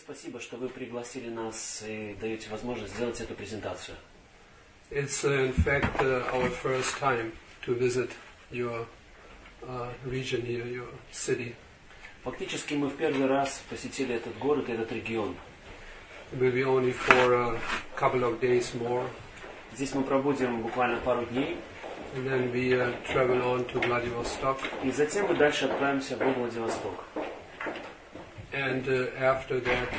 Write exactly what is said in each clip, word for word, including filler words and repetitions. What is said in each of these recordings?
спасибо, что вы пригласили нас и даете возможность сделать эту презентацию. It's uh, in fact uh, our first time to visit your uh, region here, your city. Фактически мы в первый раз посетили этот город и этот регион. It will be only for a couple of days more. Здесь мы пробудем буквально пару дней. And then we uh, travel on to Vladivostok. И затем мы дальше отправимся во Владивосток. And uh, after that,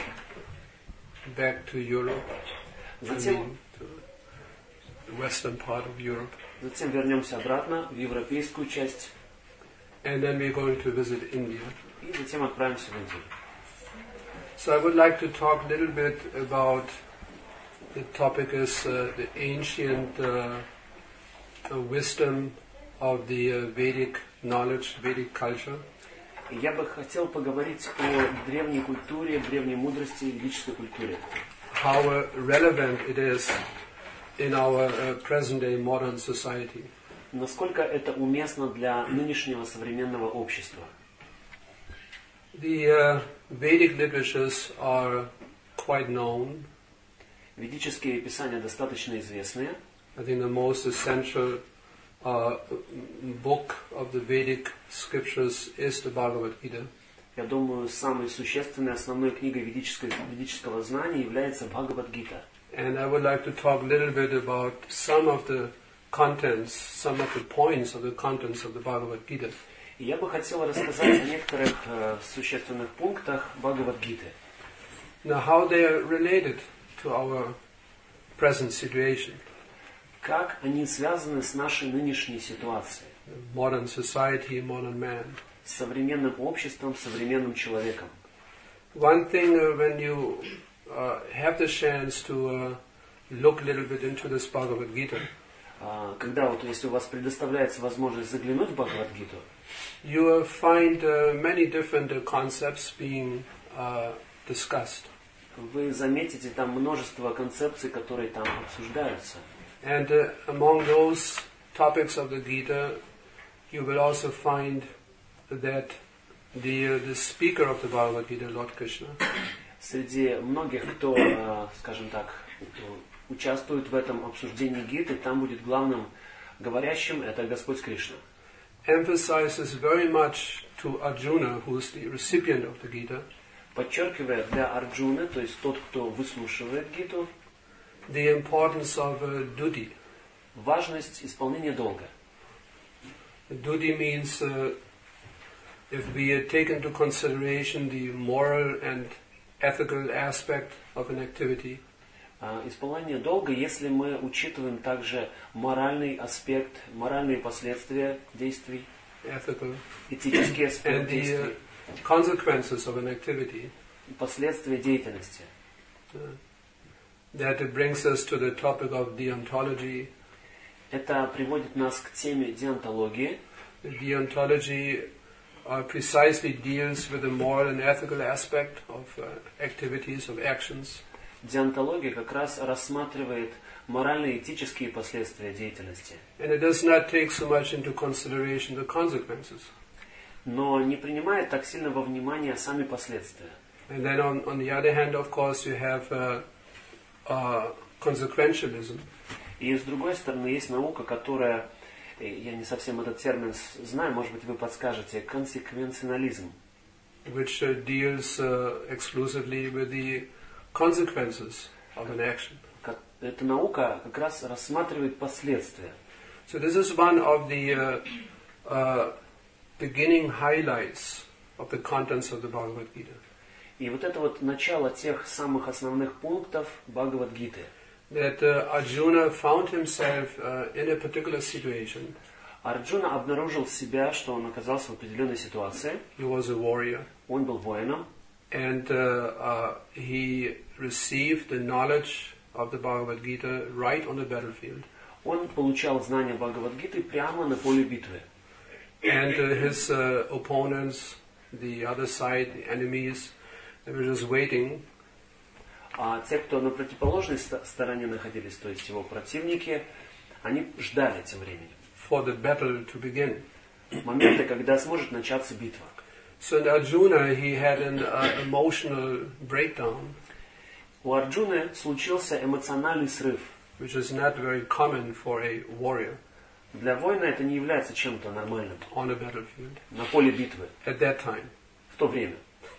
back to Europe. Затем, I mean, to the western part of Europe. затем вернемся обратно в европейскую часть. And then we're going to visit India. И затем отправимся в Индию. So I would like to talk a little bit about the topic is uh, the ancient uh, uh, wisdom of the uh, Vedic knowledge, Vedic culture. И я бы хотел поговорить о древней культуре, древней мудрости и ведической культуре. How uh, relevant it is in our uh, present-day modern society. Насколько это уместно для нынешнего современного общества. The uh, Vedic literatures are quite known. Ведические писания достаточно известные. I think the most essential uh, book of the Vedic scriptures is the Bhagavad Gita. Я думаю, самой существенной основной книгой ведического, ведического знания является Бхагавад-гита. And I would like to talk a little bit about some of the contents, some of the points of the contents of the Bhagavad Gita. И я бы хотел рассказать о некоторых э, существенных пунктах Бхагавад-гиты. Now, how they are related to our present situation. Как они связаны с нашей нынешней ситуацией. Modern society, modern man. С современным обществом, современным человеком. One thing uh, when you uh, have the chance to uh, look a little bit into this Bhagavad Gita, Uh, когда вот, если у вас предоставляется возможность заглянуть в Бхагавад-гиту, you will find uh, many different uh, concepts being uh, discussed. вы заметите там множество концепций, которые там обсуждаются. And uh, among those topics of the Gita, you will also find that the uh, the speaker of the Bhagavad Gita, Lord Krishna, Среди многих, кто, uh, скажем так, участвует в этом обсуждении гиты, там будет главным говорящим это Господь Кришна. emphasizes very much to Arjuna, who is the recipient of the Gita, Подчеркивая для Арджуны, то есть тот, кто выслушивает гиту, the importance of uh, duty. важность исполнения долга. Duty means uh, if we uh, take into consideration the moral and ethical aspect of an activity, Uh, исполнение долга, если мы учитываем также моральный аспект, моральные последствия действий, ethical, этический аспект and the uh, действий, consequences of an activity. последствия деятельности. Uh, that it brings us to the topic of deontology. Это приводит нас к теме деонтологии. The deontology uh, precisely deals with the moral and ethical aspect of uh, activities, of actions. Деонтология как раз рассматривает моральные и этические последствия деятельности. And it does not take so much into consideration the consequences. Но не принимает так сильно во внимание сами последствия. And then on, on the other hand, of course, you have uh, uh, consequentialism. И с другой стороны, есть наука, которая, я не совсем этот термин знаю, может быть, вы подскажете, консеквенциализм. Which uh, deals uh, exclusively with the consequences of an action. Эта наука как раз рассматривает последствия. So this is one of the uh, uh, beginning highlights of the contents of the Bhagavad Gita. И вот это вот начало тех самых основных пунктов Бхагавад-гиты. That uh, Arjuna found himself uh, in a particular situation. Арджуна обнаружил себя, что он оказался в определенной ситуации. He was a warrior. Он был воином. And uh, uh, he received the knowledge of the Bhagavad Gita right on the battlefield. Он получал знания Бхагавад-гиты прямо на поле битвы. And uh, his uh, opponents, the other side, the enemies, they were just waiting. А те, кто на противоположной стороне находились, то есть его противники, они ждали тем временем. For the battle to begin. Моменты, когда сможет начаться битва. So in Arjuna, he had an uh, emotional breakdown, У Арджуны случился эмоциональный срыв. which is not very common for a warrior Для воина это не является чем-то нормальным. on a battlefield На поле битвы, at that time. в то время.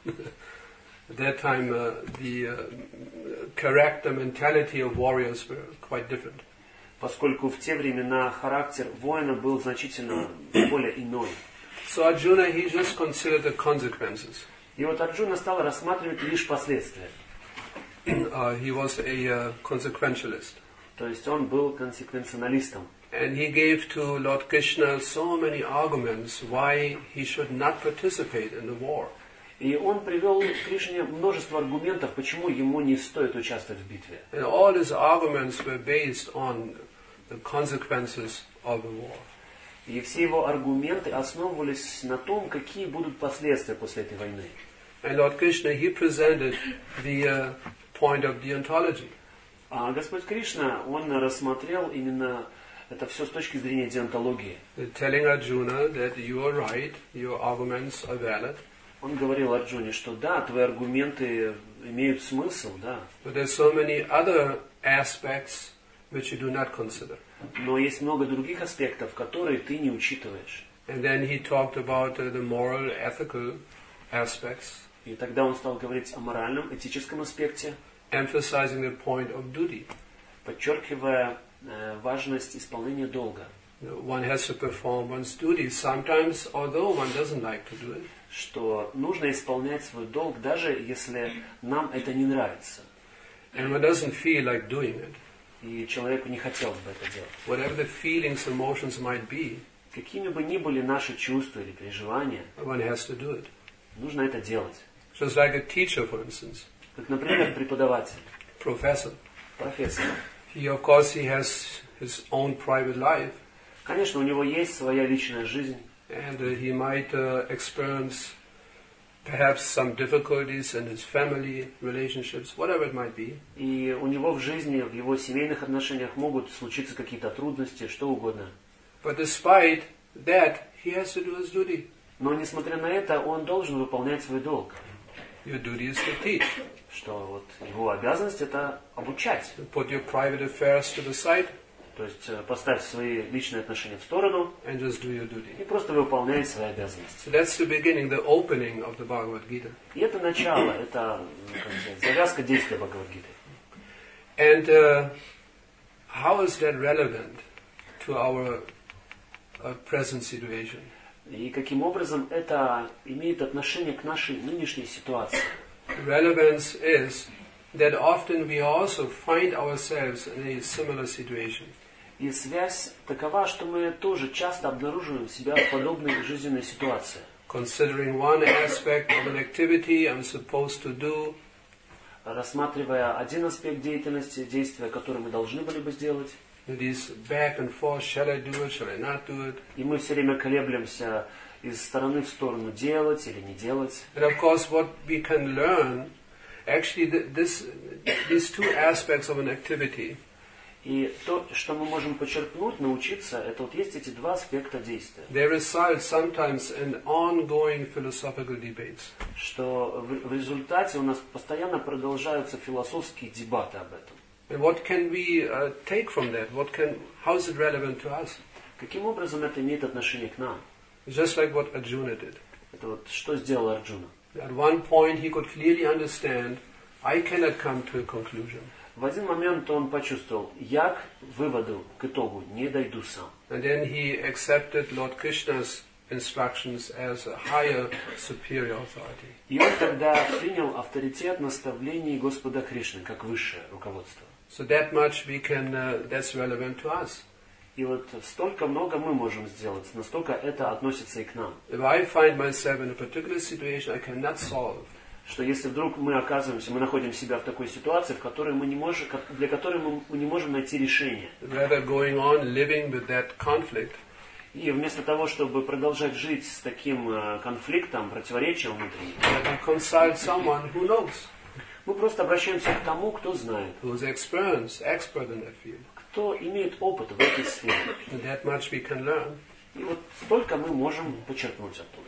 At that time, uh, the uh, character, mentality of warriors were quite different. Поскольку в те времена характер воина был значительно более иной. So Arjuna, he just considered the consequences. И вот Арджуна стал рассматривать лишь последствия. Uh, he was a uh, consequentialist. То есть он был консеквенционалистом. And he gave to Lord Krishna so many arguments why he should not participate in the war. И он привел к Кришне множество аргументов, почему ему не стоит участвовать в битве. And all his arguments were based on the consequences of the war. И все его аргументы основывались на том, какие будут последствия после этой войны. And Lord Krishna, he presented the uh, point of deontology. А Господь Кришна, он рассмотрел именно это все с точки зрения деонтологии. Telling Arjuna that you are right, your arguments are valid. Он говорил Арджуне, что да, твои аргументы имеют смысл, да. But there's so many other aspects which you do not consider. Но есть много других аспектов, которые ты не учитываешь. And then he talked about uh, the moral, ethical aspects, И тогда он стал говорить о моральном, этическом аспекте, emphasizing the point of duty. подчеркивая э, важность исполнения долга. One has to perform one's duty sometimes, although one doesn't like to do it. Что нужно исполнять свой долг, даже если нам это не нравится. And one doesn't feel like doing it. И человеку не хотелось бы это делать. Whatever the feelings, emotions might be, Какими бы ни были наши чувства или переживания, one has to do it. нужно это делать. Just like a teacher, for instance, Как, например, преподаватель, professor. профессор. He, of course, he has his own private life, Конечно, у него есть своя личная жизнь, and uh, he might uh, experience perhaps some difficulties in his family relationships, whatever it might be. и у него в жизни, в его семейных отношениях могут случиться какие-то трудности, что угодно. But despite that, he has to do his duty. Но, несмотря на это, он должен выполнять свой долг. Your duty is to teach. Что вот его обязанность это обучать. Put your private affairs to the side То есть э, поставь свои личные отношения в сторону and just do your duty. и просто выполняй свои обязанности. So that's the beginning, the opening of the Bhagavad Gita. И это начало, это ну, как сказать, завязка действия Бхагавад-гиты. And uh, how is that relevant to our uh, present situation? И каким образом это имеет отношение к нашей нынешней ситуации? Relevance is that often we also find ourselves in a similar situation. И связь такова, что мы тоже часто обнаруживаем себя в подобной жизненной ситуации. Considering one aspect of an activity I'm supposed to do, Рассматривая один аспект деятельности, действия, которые мы должны были бы сделать, these back and forth, shall I do it, shall I not do it? и мы все время колеблемся из стороны в сторону, делать или не делать. And of course what we can learn, actually th- this, these two aspects of an activity, И то, что мы можем почерпнуть, научиться, это вот есть эти два аспекта действия. they result sometimes in ongoing philosophical debates. Что в, в результате у нас постоянно продолжаются философские дебаты об этом. And what can we uh, take from that? What can, how is it relevant to us? Каким образом это имеет отношение к нам? Just like what Arjuna did. Это вот что сделал Арджуна. At one point he could clearly understand, I cannot come to a conclusion. В один момент он почувствовал, я к выводу, к итогу не дойду сам. And then he accepted Lord Krishna's instructions as a higher, superior authority. И он тогда принял авторитет наставлений Господа Кришны, как высшее руководство. So that much we can, uh, that's relevant to us. И вот столько много мы можем сделать, настолько это относится и к нам. If I find myself in a particular situation I cannot solve, Что если вдруг мы оказываемся, мы находим себя в такой ситуации, в которой мы не можем, для которой мы не можем найти решение. rather going on living with that conflict, И вместо того, чтобы продолжать жить с таким э, конфликтом, противоречием внутри, let me consult someone who knows, мы просто обращаемся к тому, кто знает, who is experienced, expert in that field. кто имеет опыт в этой сфере. And that much we can learn. И вот столько мы можем почерпнуть оттуда.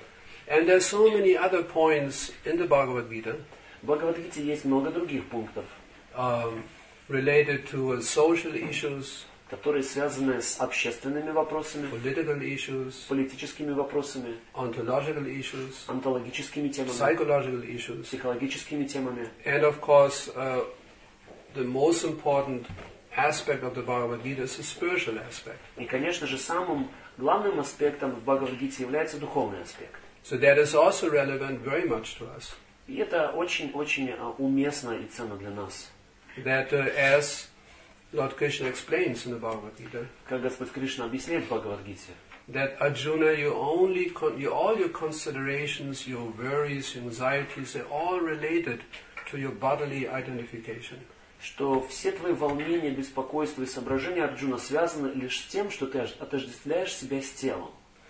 And there's so many other points in the Bhagavad Gita. В Бхагавад-гите есть много других пунктов, Um, related to uh, social issues, которые связаны с общественными вопросами, political issues, политическими вопросами, ontological issues, онтологическими темами, psychological issues, психологическими темами. and of course, uh, the most important aspect of the Bhagavad Gita is the spiritual aspect. И, конечно же, самым главным аспектом в Бхагавад-гите является духовный аспект. So that is also relevant very much to us. И это очень-очень а, уместно и ценно для нас. That uh, as Lord Krishna explains in the Bhagavad Gita, Как Господь Кришна объясняет в Бхагавад-гите, that Arjuna, you only, con- you, all your considerations, your worries, your anxieties, they're all related to your bodily identification. что все твои волнения, беспокойства и соображения, Арджуна, связаны лишь с тем, что ты отождествляешь себя с телом.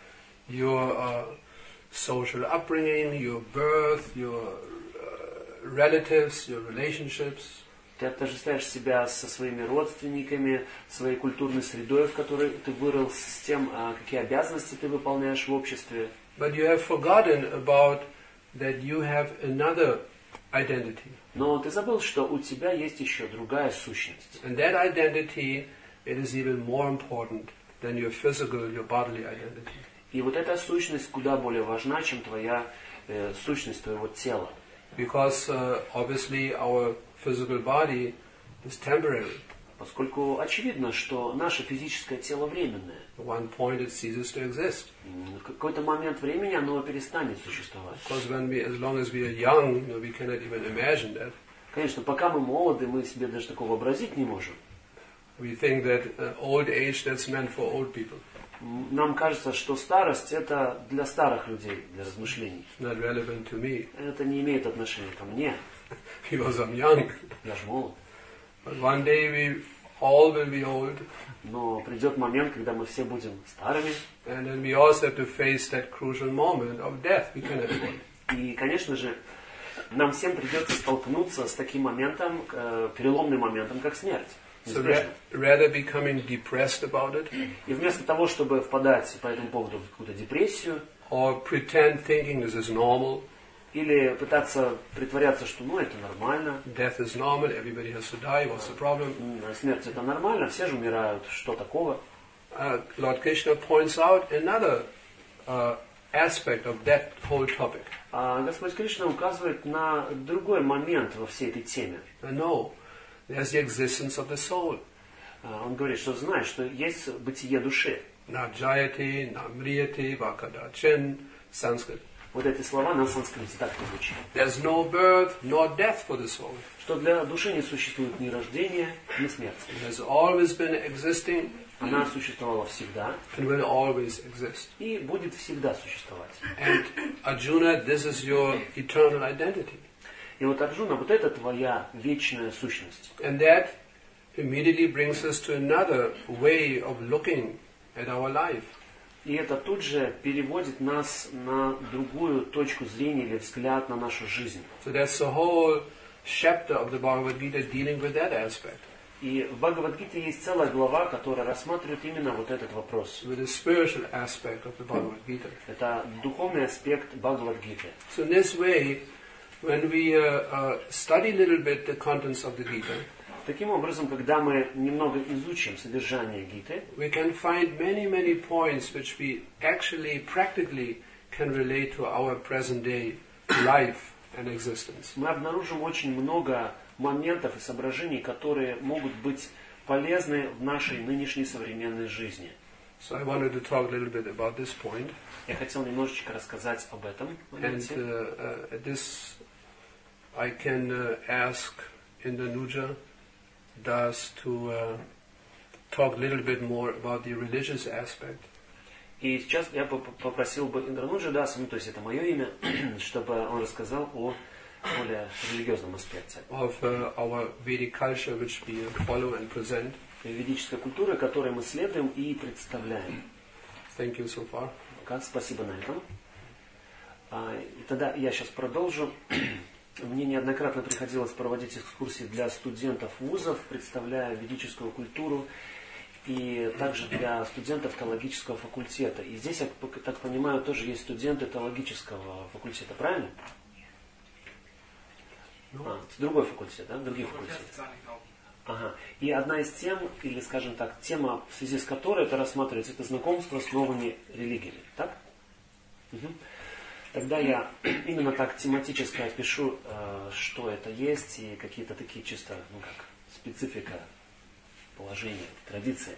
Your uh, social upbringing, your birth, your uh, relatives, your relationships. Ты отождествляешь себя со своими родственниками, своей культурной средой, в которой ты вырос, с тем, какие обязанности ты выполняешь в обществе. But you have forgotten about that you have another identity. Но ты забыл, что у тебя есть еще другая сущность. And that identity, it is even more important than your physical, your bodily identity. И вот эта сущность куда более важна, чем твоя э, сущность твоего тела. Because uh, obviously our physical body is temporary. Поскольку очевидно, что наше физическое тело временное. At one point it ceases to exist. В какой-то момент времени оно перестанет существовать. Because when we, as long as we are young, you know, we cannot even imagine that. Конечно, пока мы молоды, мы себе даже такого вообразить не можем. We think that uh, old age, that's meant for old people. Нам кажется, что старость это для старых людей, для размышлений. It's not relevant to me. Это не имеет отношения ко мне. Because I'm young. Я же молод. But one day we all will be old. Но придет момент, когда мы все будем старыми. And then we also have to face that crucial moment of death we cannot avoid. И, конечно же, нам всем придется столкнуться с таким моментом, э, переломным моментом, как смерть. So ra- rather becoming depressed about it, И вместо того, чтобы впадать по этому поводу в какую-то депрессию, or pretend thinking this is normal, или пытаться притворяться, что ну это нормально, death is normal, everybody has to die, what's the problem? м, смерть это нормально, все же умирают, что такого? Uh, Lord Krishna points out another uh, aspect of that whole topic. А Господь Кришна указывает на другой момент во всей этой теме. Uh, no, there's the existence of the soul. А, Он говорит, что знает, что есть бытие души. Na jayati, na mriyati, vakadachin, Sanskrit. Вот эти слова на санскрите так и звучат. There's no birth nor death for the soul. Что для души не существует ни рождения, ни смерти. It has always been existing Она существовала всегда and will always exist. и будет всегда существовать. And Arjuna, this is your eternal identity. И вот Арджуна, вот это твоя вечная сущность. And that immediately brings us to another way of looking at our life. И это тут же переводит нас на другую точку зрения или взгляд на нашу жизнь. So that's the whole chapter of the Bhagavad Gita dealing with that aspect. И в Бхагавад-гите есть целая глава, которая рассматривает именно вот этот вопрос. With the spiritual aspect of the Bhagavad Gita. Это духовный аспект Бхагавад-гиты. So in this way, when we uh, uh, study a little bit the contents of the Gita, Таким образом, когда мы немного изучим содержание Гиты, we can find many, many points which we actually, practically can relate to our present day life and existence. мы обнаружим очень много моментов и соображений, которые могут быть полезны в нашей нынешней современной жизни. So I wanted to talk a little bit about this point. Я хотел немножечко рассказать об этом And моменте. uh, uh, this I can uh, ask Indanuja Das to uh, talk a little bit more about the religious aspect. И сейчас я попросил бы Индрануджа Даса, ну то есть это мое имя, чтобы он рассказал о более религиозном аспекте. Of uh, our Vedic culture which we follow and present. Ведической культуры, которой мы следуем и представляем. Thank you so far. Пока, спасибо на этом. А, и тогда я сейчас продолжу. Мне неоднократно приходилось проводить экскурсии для студентов вузов, представляя ведическую культуру. и также для студентов теологического факультета. И здесь, я так понимаю, тоже есть студенты теологического факультета, правильно? А, другой факультет, да? Другие факультеты. Ага. И одна из тем, или, скажем так, тема, в связи с которой это рассматривается, это знакомство с новыми религиями. Так? Угу. Тогда я именно так тематически опишу, что это есть, и какие-то такие чисто, ну как, специфика положения, традиции.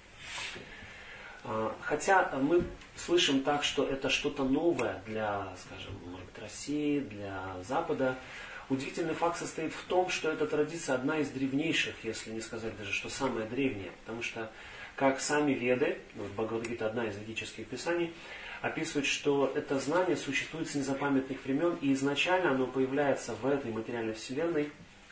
Хотя мы слышим так, что это что-то новое для, скажем, может быть, России, для Запада. Удивительный факт состоит в том, что эта традиция одна из древнейших, если не сказать даже, что самая древняя. Потому что, как сами Веды, вот Бхагавад-гита, одна из ведических писаний, описывает, что это знание существует с незапамятных времен, и изначально оно появляется в этой материальной вселенной.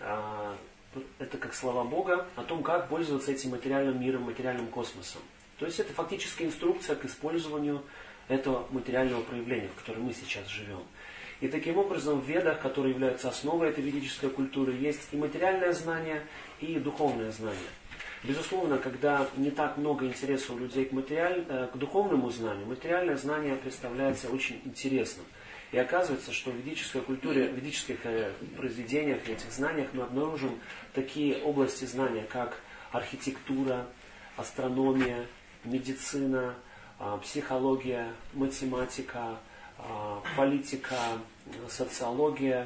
Это как слова Бога о том, как пользоваться этим материальным миром, материальным космосом. То есть это фактически инструкция к использованию этого материального проявления, в котором мы сейчас живем. И таким образом в Ведах, которые являются основой этой ведической культуры, есть и материальное знание, и духовное знание. Безусловно, когда не так много интереса у людей к, материаль... к духовному знанию, материальное знание представляется очень интересным. И оказывается, что в ведической культуре, в ведических произведениях, этих знаниях мы обнаружим такие области знания, как архитектура, астрономия, медицина, психология, математика, политика, социология.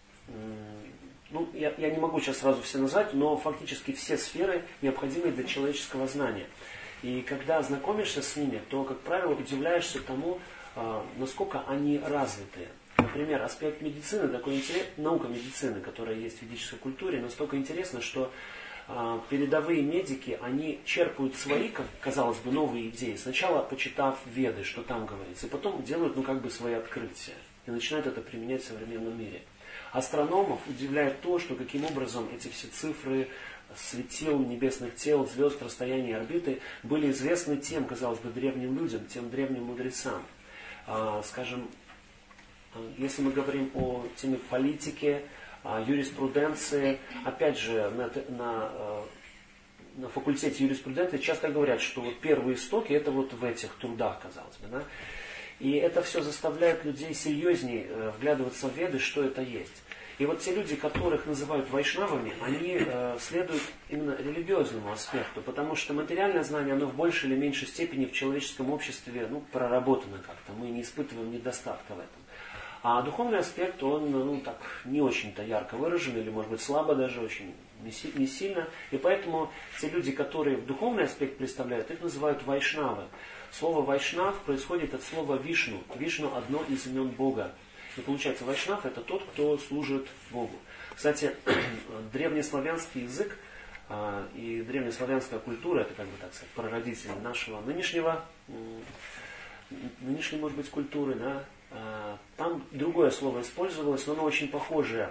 Ну, я, я не могу сейчас сразу все назвать, но фактически все сферы необходимы для человеческого знания. И когда знакомишься с ними, то, как правило, удивляешься тому, насколько они развиты. Например, аспект медицины, такой интерес, наука медицины, которая есть в ведической культуре, настолько интересна, что э, передовые медики, они черпают свои, как казалось бы, новые идеи, сначала почитав Веды, что там говорится, и потом делают, ну, как бы свои открытия, и начинают это применять в современном мире. Астрономов удивляет то, что каким образом эти все цифры светил, небесных тел, звезд, расстояния орбиты были известны тем, казалось бы, древним людям, тем древним мудрецам. Скажем, если мы говорим о теме политики, юриспруденции, опять же, на, на, на факультете юриспруденции часто говорят, что вот первые истоки это вот в этих трудах, казалось бы. Да? И это все заставляет людей серьезнее вглядываться в Веды, что это есть. И вот те люди, которых называют вайшнавами, они э, следуют именно религиозному аспекту, потому что материальное знание, оно в большей или меньшей степени в человеческом обществе ну, проработано как-то, мы не испытываем недостатка в этом. А духовный аспект, он ну, так, не очень-то ярко выражен, или может быть слабо даже, очень не сильно. И поэтому те люди, которые в духовный аспект представляют, их называют вайшнавы. Слово вайшнав происходит от слова вишну. Вишну – одно из имен Бога. И получается, вайшнав – это тот, кто служит Богу. Кстати, древнеславянский язык э, и древнеславянская культура, это, как бы так сказать, прародители нашего нынешнего, э, нынешней, может быть, культуры, да, э, там другое слово использовалось, но оно очень похожее.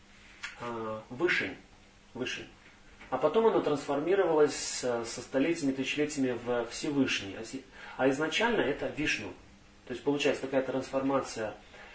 Э, вышень, вышень. А потом оно трансформировалось со столетиями, тысячелетиями в Всевышний. А изначально это Вишну. То есть получается такая трансформация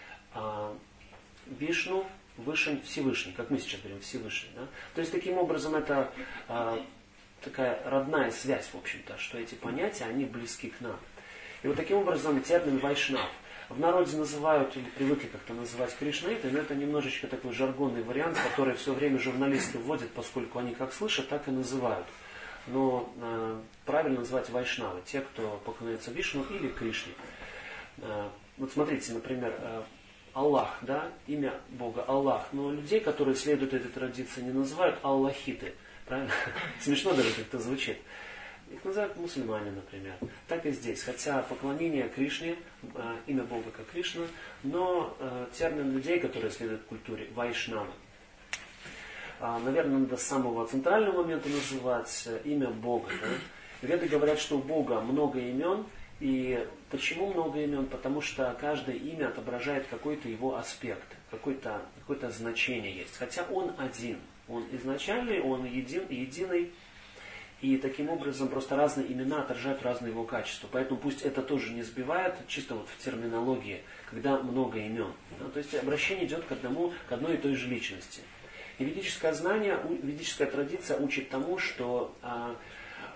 Вишну, Вышень, Всевышний, как мы сейчас говорим, Всевышний. Да? То есть таким образом это а, такая родная связь, в общем-то, что эти понятия, они близки к нам. И вот таким образом термин вайшнав в народе называют, или привыкли как-то называть кришнаиты, но это немножечко такой жаргонный вариант, который все время журналисты вводят, поскольку они как слышат, так и называют. Но э, правильно называть вайшнавы, те, кто поклоняется Вишну или Кришне. Э, вот смотрите, например, э, Аллах, да, имя Бога Аллах. Но людей, которые следуют этой традиции, не называют аллахиты. Правильно? Смешно даже как-то звучит. Их называют мусульмане, например. Так и здесь. Хотя поклонение Кришне, имя Бога как Кришна, но э, термин людей, которые следуют культуре, вайшнавы. А, наверное, надо с самого центрального момента называть имя Бога. Да? Веды говорят, что у Бога много имен. И почему много имен? Потому что каждое имя отображает какой-то его аспект, какое-то, какое-то значение есть. Хотя он один, он изначальный, он един, единый. И таким образом просто разные имена отражают разные его качества. Поэтому пусть это тоже не сбивает, чисто вот в терминологии, когда много имен. Да? То есть обращение идет к одному, к одной и той же личности. И ведическое знание, ведическая традиция учит тому, что а,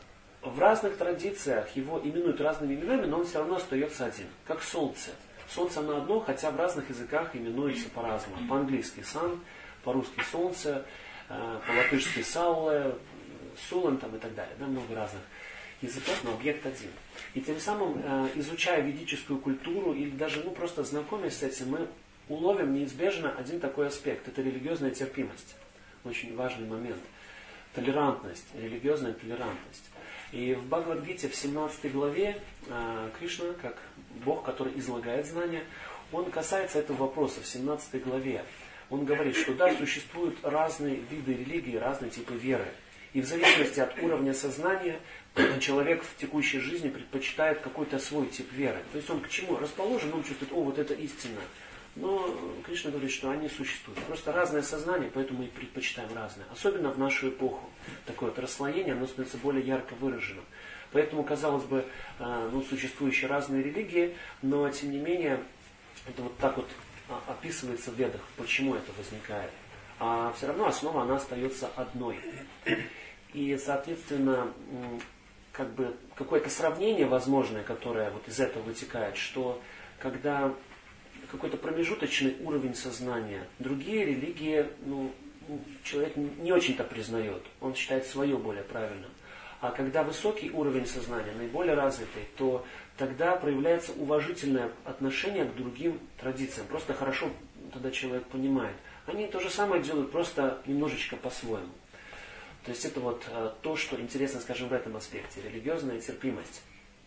в разных традициях его именуют разными именами, но он все равно остается один, как солнце. Солнце оно одно, хотя в разных языках именуется по-разному. По-английски sun, по-русски солнце, по-латышски сауле, сулан там и так далее. Да, много разных языков, но объект один. И тем самым, изучая ведическую культуру или даже ну, просто знакомясь с этим, мы уловим неизбежно один такой аспект. Это религиозная терпимость. Очень важный момент. Толерантность, религиозная толерантность. И в Бхагавад-гите в семнадцатой главе Кришна, как Бог, который излагает знания, он касается этого вопроса в семнадцатой главе. Он говорит, что да, существуют разные виды религии, разные типы веры. И в зависимости от уровня сознания человек в текущей жизни предпочитает какой-то свой тип веры. То есть он к чему расположен, он чувствует, о, вот это истина. Но Кришна говорит, что они существуют. Просто разное сознание, поэтому мы и предпочитаем разное. Особенно в нашу эпоху. Такое вот расслоение, оно становится более ярко выраженным. Поэтому, казалось бы, ну, существующие разные религии, но тем не менее, это вот так вот описывается в Ведах, почему это возникает. А все равно основа, она остается одной. И, соответственно, как бы какое-то сравнение возможное, которое вот из этого вытекает, что когда какой-то промежуточный уровень сознания, другие религии, ну, человек не очень-то признает, он считает свое более правильным. А когда высокий уровень сознания, наиболее развитый, то тогда проявляется уважительное отношение к другим традициям. Просто хорошо тогда человек понимает. Они то же самое делают, просто немножечко по-своему. То есть это вот то, что интересно, скажем, в этом аспекте. Религиозная терпимость.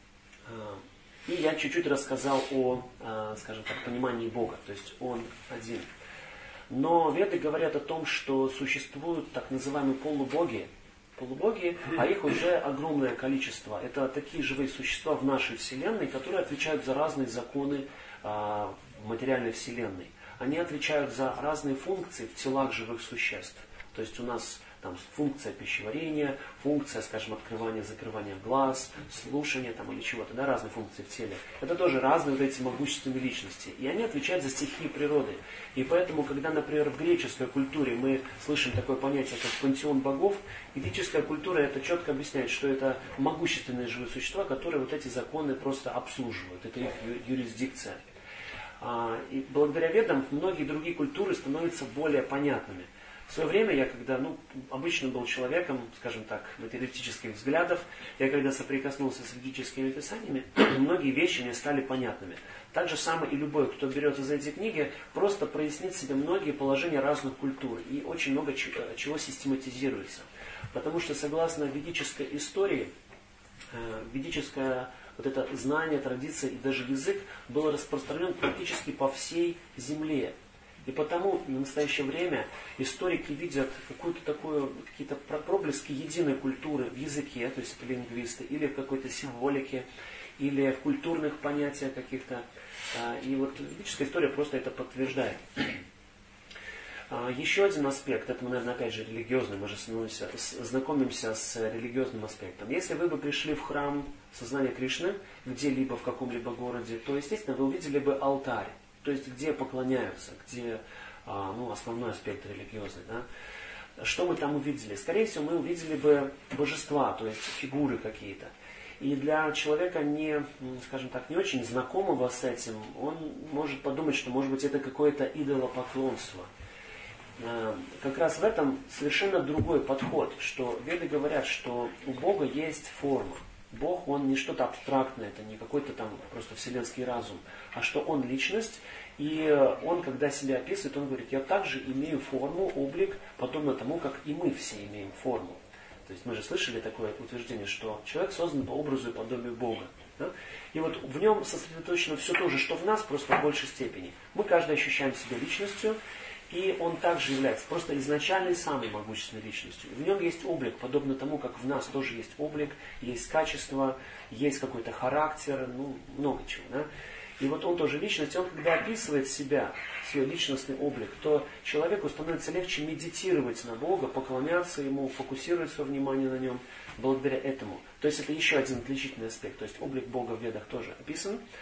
И я чуть-чуть рассказал о, скажем так, понимании Бога. То есть Он один. Но Веды говорят о том, что существуют так называемые полубоги. Полубоги, а их уже огромное количество. Это такие живые существа в нашей Вселенной, которые отвечают за разные законы в материальной Вселенной. Они отвечают за разные функции в телах живых существ. То есть у нас там функция пищеварения, функция, скажем, открывания, закрывания глаз, слушания там, или чего-то, да, разные функции в теле. Это тоже разные вот эти могущественные личности. И они отвечают за стихии природы. И поэтому, когда, например, в греческой культуре мы слышим такое понятие, как пантеон богов, ведическая культура это четко объясняет, что это могущественные живые существа, которые вот эти законы просто обслуживают. Это их юрисдикция. И благодаря Ведам многие другие культуры становятся более понятными. В свое время я, когда ну, обычно был человеком, скажем так, материалистических взглядов, я когда соприкоснулся с ведическими писаниями, многие вещи мне стали понятными. Так же самое и любой, кто берется за эти книги, просто прояснит себе многие положения разных культур. И очень много чего систематизируется. Потому что согласно ведической истории, ведическое вот это знание, традиция и даже язык был распространен практически по всей земле. И потому в настоящее время историки видят какую-то такую, какие-то проблески единой культуры в языке, то есть это лингвисты, или в какой-то символике, или в культурных понятиях каких-то. И вот ведическая история просто это подтверждает. Еще один аспект, это, наверное, опять же религиозный, мы же знакомимся с религиозным аспектом. Если вы бы пришли в храм сознания Кришны, где-либо в каком-либо городе, то, естественно, вы увидели бы алтарь. То есть, где поклоняются, где ну, основной аспект религиозный. Да? Что мы там увидели? Скорее всего, мы увидели бы божества, то есть фигуры какие-то. И для человека, не, скажем так, не очень знакомого с этим, он может подумать, что, может быть, это какое-то идолопоклонство. Как раз в этом совершенно другой подход, что Веды говорят, что у Бога есть форма. Бог, Он не что-то абстрактное, это не какой-то там просто вселенский разум, а что Он личность, и Он, когда себя описывает, Он говорит, я также имею форму, облик, подобно тому, как и мы все имеем форму. То есть мы же слышали такое утверждение, что человек создан по образу и подобию Бога. Да? И вот в нем сосредоточено все то же, что в нас, просто в большей степени. Мы каждый ощущаем себя личностью, и он также является просто изначальной самой могущественной личностью. В нем есть облик, подобно тому, как в нас тоже есть облик, есть качество, есть какой-то характер, ну, много чего. Да? И вот он тоже личность, и он когда описывает себя, свой личностный облик, то человеку становится легче медитировать на Бога, поклоняться Ему, фокусировать свое внимание на Нем благодаря этому. То есть это еще один отличительный аспект. То есть облик Бога в Ведах тоже описан.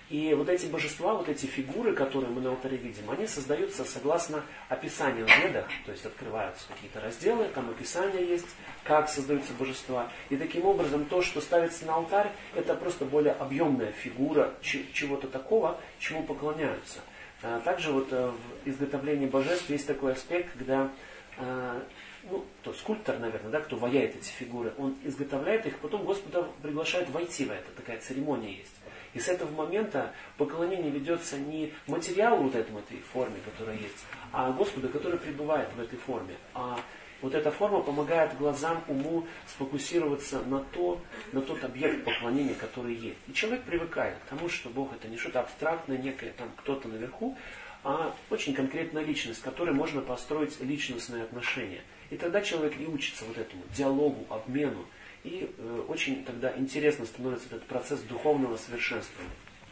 И вот эти божества, вот эти фигуры, которые мы на алтаре видим, они создаются согласно описанию в Ведах, то есть открываются какие-то разделы, там описание есть, как создаются божества. И таким образом то, что ставится на алтарь, это просто более объемная фигура чего-то такого, чему поклоняются. Также вот в изготовлении божеств есть такой аспект, когда ну, то скульптор, наверное, да, кто ваяет эти фигуры, он изготовляет их, потом Господа приглашает войти в это, такая церемония есть. И с этого момента поклонение ведется не материалу вот этому, этой форме, которая есть, а Господу, который пребывает в этой форме. А вот эта форма помогает глазам, уму сфокусироваться на, то, на тот объект поклонения, который есть. И человек привыкает к тому, что Бог это не что-то абстрактное, некое там кто-то наверху, а очень конкретная личность, с которой можно построить личностные отношения. И тогда человек и учится вот этому диалогу, обмену. И э, очень тогда интересно становится этот процесс духовного совершенствования.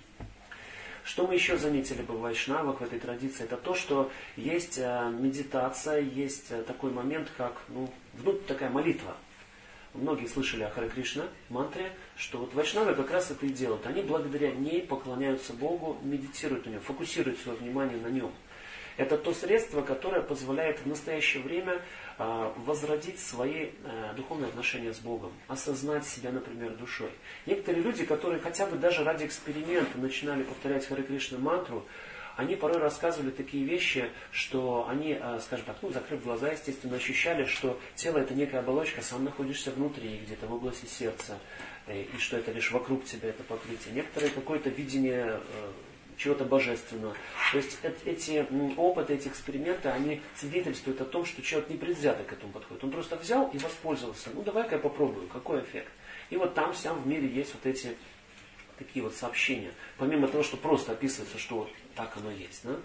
Что мы еще заметили бы в вайшнавах, в этой традиции, это то, что есть э, медитация, есть э, такой момент, как ну, ну, такая молитва. Многие слышали о Харе Кришна мантре, что вот вайшнавы как раз это и делают. Они благодаря ней поклоняются Богу, медитируют на нем, фокусируют свое внимание на нем. Это то средство, которое позволяет в настоящее время э, возродить свои э, духовные отношения с Богом, осознать себя, например, душой. Некоторые люди, которые хотя бы даже ради эксперимента начинали повторять Харе Кришна мантру, они порой рассказывали такие вещи, что они, э, скажем так, ну, закрыв глаза, естественно, ощущали, что тело это некая оболочка, сам находишься внутри, где-то в области сердца, э, и что это лишь вокруг тебя это покрытие. Некоторые какое-то видение э, чего-то божественного. То есть эти опыты, эти эксперименты, они свидетельствуют о том, что человек не предвзято к этому подходит. Он просто взял и воспользовался. Ну, давай-ка я попробую, какой эффект. И вот там, всем в мире есть вот эти такие вот сообщения. Помимо того, что просто описывается, что вот так оно есть. Да?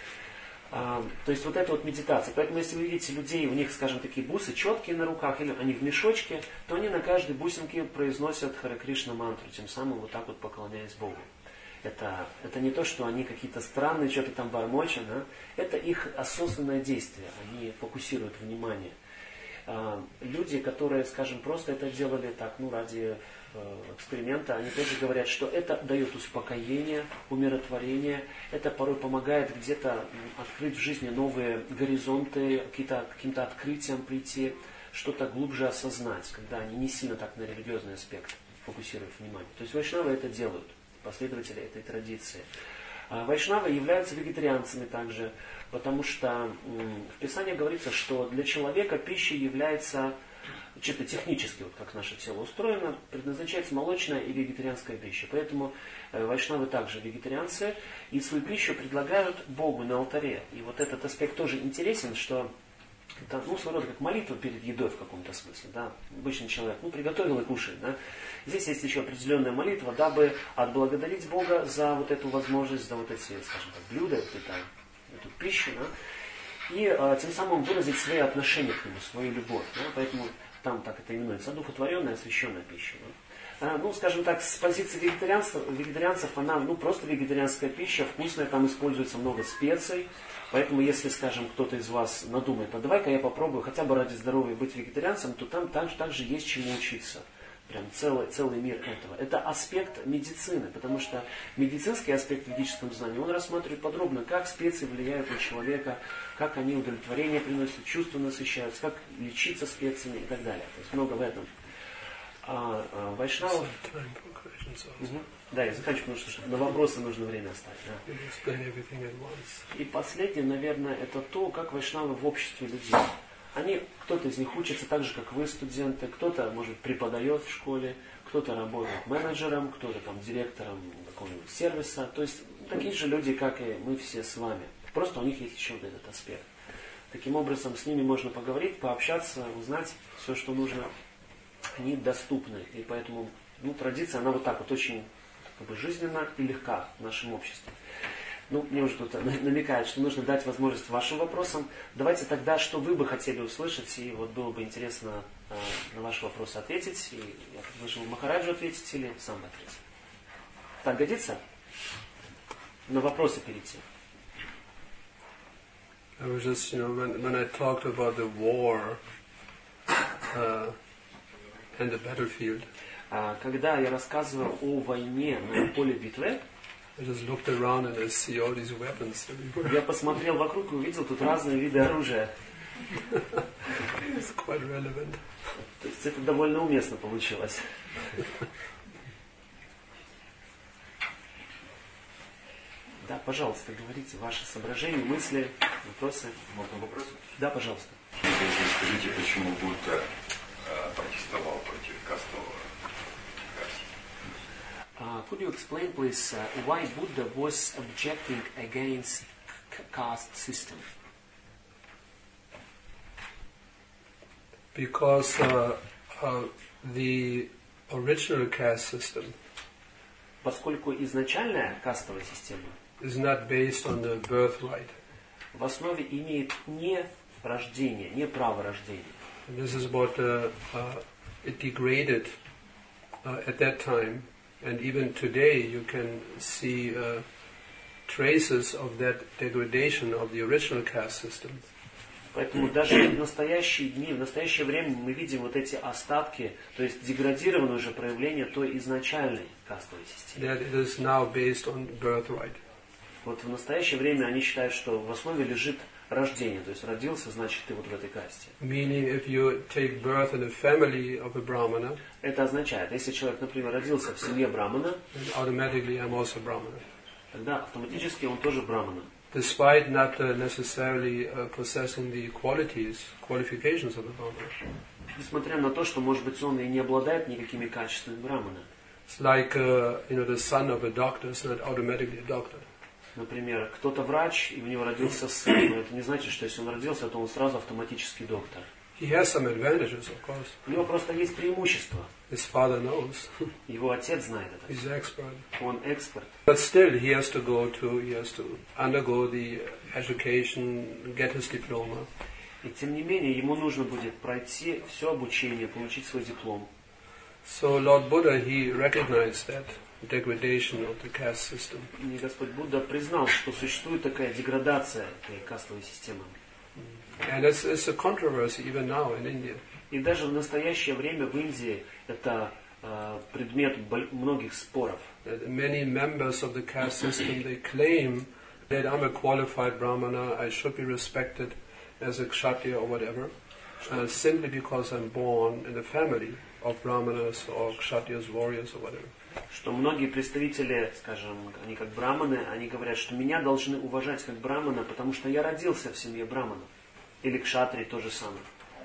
А, то есть вот это вот медитация. Поэтому если вы видите людей, у них, скажем, такие бусы четкие на руках, или они в мешочке, то они на каждой бусинке произносят Харе Кришна мантру, тем самым вот так вот поклоняясь Богу. Это, это не то, что они какие-то странные, что-то там бормочут, да? Это их осознанное действие, они фокусируют внимание. А, люди, которые, скажем, просто это делали так, ну, ради э, эксперимента, они тоже говорят, что это дает успокоение, умиротворение, это порой помогает где-то открыть в жизни новые горизонты, какие-то, каким-то открытиям прийти, что-то глубже осознать, когда они не сильно так на религиозный аспект фокусируют внимание. То есть вайшнавы это делают, последователи этой традиции. А вайшнавы являются вегетарианцами также, потому что в Писании говорится, что для человека пища является, чисто технически, вот как наше тело устроено, предназначается молочная и вегетарианская пища. Поэтому вайшнавы также вегетарианцы и свою пищу предлагают Богу на алтаре. И вот этот аспект тоже интересен, что это, ну, своего рода как молитва перед едой в каком-то смысле. Да? Обычный человек, ну, приготовил и кушает. Да? Здесь есть еще определенная молитва, дабы отблагодарить Бога за вот эту возможность, за вот эти, скажем так, блюда, вот это, эту пищу. Да? И а, тем самым выразить свои отношения к нему, свою любовь. Да? Поэтому там так это именуется, одухотворенная, освященная пища. Да? А, ну, скажем так, с позиции вегетарианцев, вегетарианцев она, ну, просто вегетарианская пища, вкусная, там используется много специй. Поэтому, если, скажем, кто-то из вас надумает, а давай-ка я попробую хотя бы ради здоровья быть вегетарианцем, то там также, также есть чему учиться. Прям целый, целый мир этого. Это аспект медицины, потому что медицинский аспект в ведическом знании, он рассматривает подробно, как специи влияют на человека, как они удовлетворение приносят, чувства насыщаются, как лечиться специями и так далее. То есть много в этом. А, а вайшнавов... Угу. Да, я заканчиваю, потому что на вопросы нужно время оставить. Да. И последнее, наверное, это то, как вайшнавы в обществе людей. Они, кто-то из них учится так же, как вы, студенты, кто-то, может, преподает в школе, кто-то работает менеджером, кто-то там директором какого-нибудь сервиса. То есть такие же люди, как и мы все с вами. Просто у них есть еще вот этот аспект. Таким образом, с ними можно поговорить, пообщаться, узнать все, что нужно. Они доступны. И поэтому ну, традиция, она вот так вот очень как бы, жизненна и легка в нашем обществе. Ну, мне уже тут намекают, что нужно дать возможность вашим вопросам. Давайте тогда, что вы бы хотели услышать, и вот было бы интересно э, на ваши вопросы ответить. И я предложил Махараджу ответить или сам ответить. Так годится? На вопросы перейти. I was just, you know, when, when I talked about the war uh, and the battlefield. Когда я рассказываю о войне на поле битвы, I just looked around and I see all these weapons everywhere. Я посмотрел вокруг и увидел тут разные виды оружия. It's quite relevant. То есть это довольно уместно получилось. Да, пожалуйста, говорите ваши соображения, мысли, вопросы. Можно вопрос? Да, пожалуйста. Скажите, почему Будда э, протестовал против кастового касты? Uh, could you explain, please, uh, why Buddha was objecting against c- caste system? Because uh, uh, the original caste system Поскольку изначальная кастовая система is not based on the birthright. в основе имеет не рождение, не право рождения. And this is what uh, uh, it degraded uh, at that time. And even today you can see uh, traces of that degradation of the original caste system. Поэтому даже в настоящие дни, в настоящее время мы видим вот эти остатки, то есть деградированное уже проявление той изначальной кастовой системы. That it is now based on birthright. Вот в настоящее время они считают, что в основе лежит рождение, то есть родился, значит ты вот в этой касте. Meaning if you take birth in a family of a brahmana, Это означает, если человек, например, родился в семье брамана, then automatically I'm also brahmana. тогда автоматически он тоже брамана. Despite not uh, necessarily uh, possessing the qualities, qualifications of a brahmana. Несмотря на то, что, может быть, он и не обладает никакими качествами брамана. It's like uh, you know the son of a doctor is not automatically a doctor. Например, кто-то врач, и у него родился сын, но это не значит, что если он родился, то он сразу автоматически доктор. He has some advantages, of course. У него просто есть преимущество. His father knows. Его отец знает это. He's expert. Он эксперт. But still, he has to go to, he has to undergo the education, get his diploma. И тем не менее, ему нужно будет пройти все обучение, получить свой диплом. So Lord Buddha, he recognized that degradation of the caste system. И Господь Будда признал, что существует такая деградация этой кастовой системы. And it's, it's a controversy even now in India. И даже в настоящее время в Индии это э, предмет многих споров. That many members of the caste system, they claim that I'm a qualified brahmana, I should be respected as a kshatriya or whatever, uh, simply because I'm born in a family of brahmanas or kshatriyas, warriors or whatever. Что многие представители, скажем, они как браманы, они говорят, что меня должны уважать как брамана, потому что я родился в семье браманов. Или кшатри то же самое.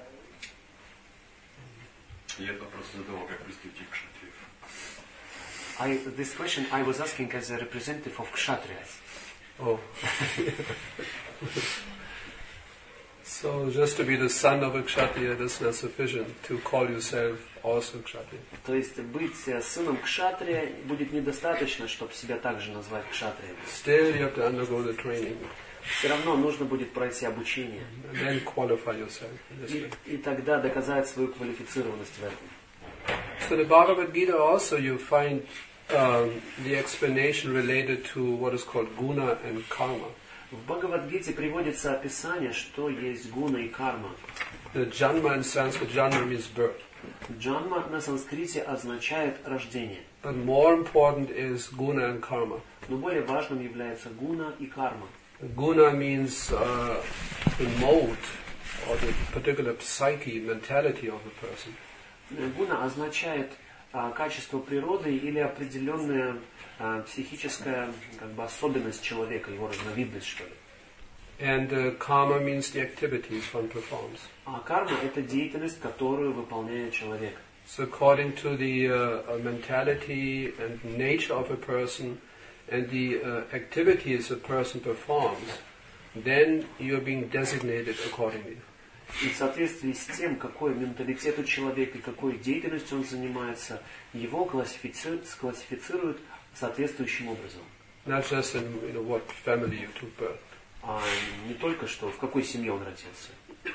Я этот вопрос задавал как представитель кшатриев. I, this question I was asking as a representative of kshatriyas. Oh. So just to be the son of a kshatriya, that's not sufficient to call yourself also kshatriya. То есть быть сыном кшатрия будет недостаточно, чтобы себя также назвать кшатрием. Still you have to undergo the training. Все равно нужно будет пройти обучение. And then qualify yourself in this И, way. и тогда доказать свою квалифицированность в этом. So the Bhagavad Gita also you find um, the explanation related to what is called guna and karma. В Бхагавад-гите приводится описание, что есть гуна и карма. The janma in Sanskrit, janma means birth. Джанма на санскрите означает рождение. But more important is guna and karma. Но более важным является гуна и карма. Guna means uh, the mode or the particular psyche, mentality of the person. Гуна означает а, качество природы или определенная а, психическая как бы, особенность человека, его разновидность, что ли. And uh, karma means the activities one performs. А карма – это деятельность, которую выполняет человек. So according to the uh, mentality and nature of a person and the uh, activities a person performs, then you are being designated accordingly. И в соответствии с тем, какой менталитет у человека и какой деятельностью он занимается, его классифици- склассифицируют соответствующим образом. Not just in you know, what family you took birth. А не только что, в какой семье он родился.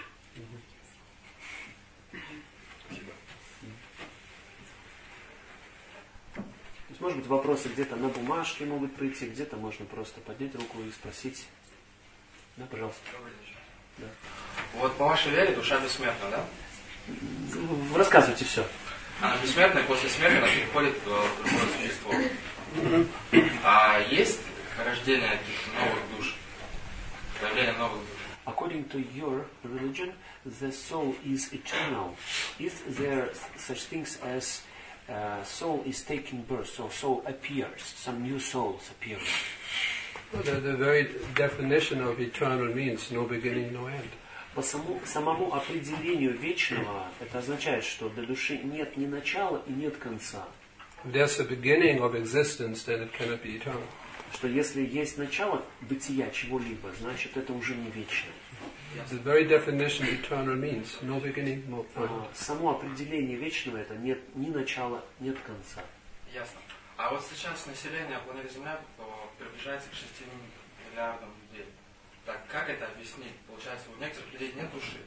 То есть, может быть, вопросы где-то на бумажке могут прийти, где-то можно просто поднять руку и спросить. Да, пожалуйста. Да. Вот по вашей вере душа бессмертна, да? Рассказывайте все. Она бессмертна, и после смерти она переходит в другое существо. А есть рождение каких-то новых душ? Появление новых душ? According to your religion, the soul is eternal. Is there such things as uh, soul is taking birth, so soul appears, some new souls appear? Well, the, the very definition of eternal means no beginning, no end. По самому, самому определению вечного, это означает, что для души нет ни начала и нет конца. If there's a beginning of existence, then it cannot be eternal. Что если есть начало бытия чего-либо, значит это уже не вечно. The very definition eternal means no beginning, no end. А, само определение вечного это нет ни начала, нет конца. Ясно. А вот сейчас население планеты Земля приближается к шести миллиардам людей. Так как это объяснить? Получается, у некоторых людей нет души.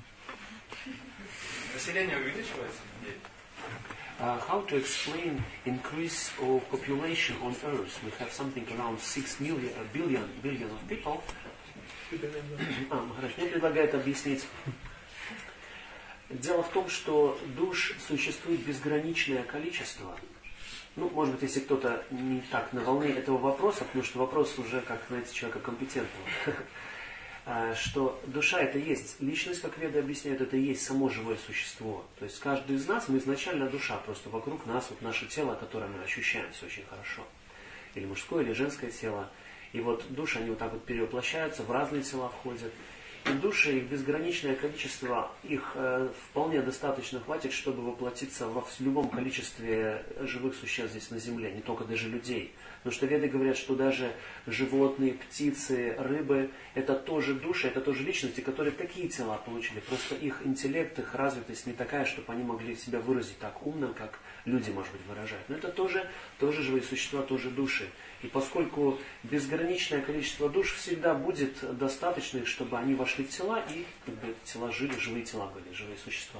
Население увеличивается людей. Uh, how to explain increase of population on Earth? We have something around six million, uh, billion, billion of people. А, Махарадж, мне предлагает объяснить. Дело в том, что душ существует безграничное количество. Ну, может быть, если кто-то не так на волне этого вопроса, потому что вопрос уже, как, знаете, человека компетентного, что душа это и есть личность, как веды объясняют, это и есть само живое существо. То есть каждый из нас, мы изначально душа, просто вокруг нас вот наше тело, которое мы ощущаем все очень хорошо. Или мужское, или женское тело. И вот души, они вот так вот перевоплощаются, в разные тела входят. И души, их безграничное количество, их э, вполне достаточно хватит, чтобы воплотиться во в любом количестве живых существ здесь на Земле, не только даже людей. Потому что веды говорят, что даже животные, птицы, рыбы, это тоже души, это тоже личности, которые такие тела получили. Просто их интеллект, их развитость не такая, чтобы они могли себя выразить так умно, как люди, может быть, выражают. Но это тоже, тоже живые существа, тоже души. И поскольку безграничное количество душ всегда будет достаточно, чтобы они вошли в тела, и как бы тела жили, живые тела были, живые существа.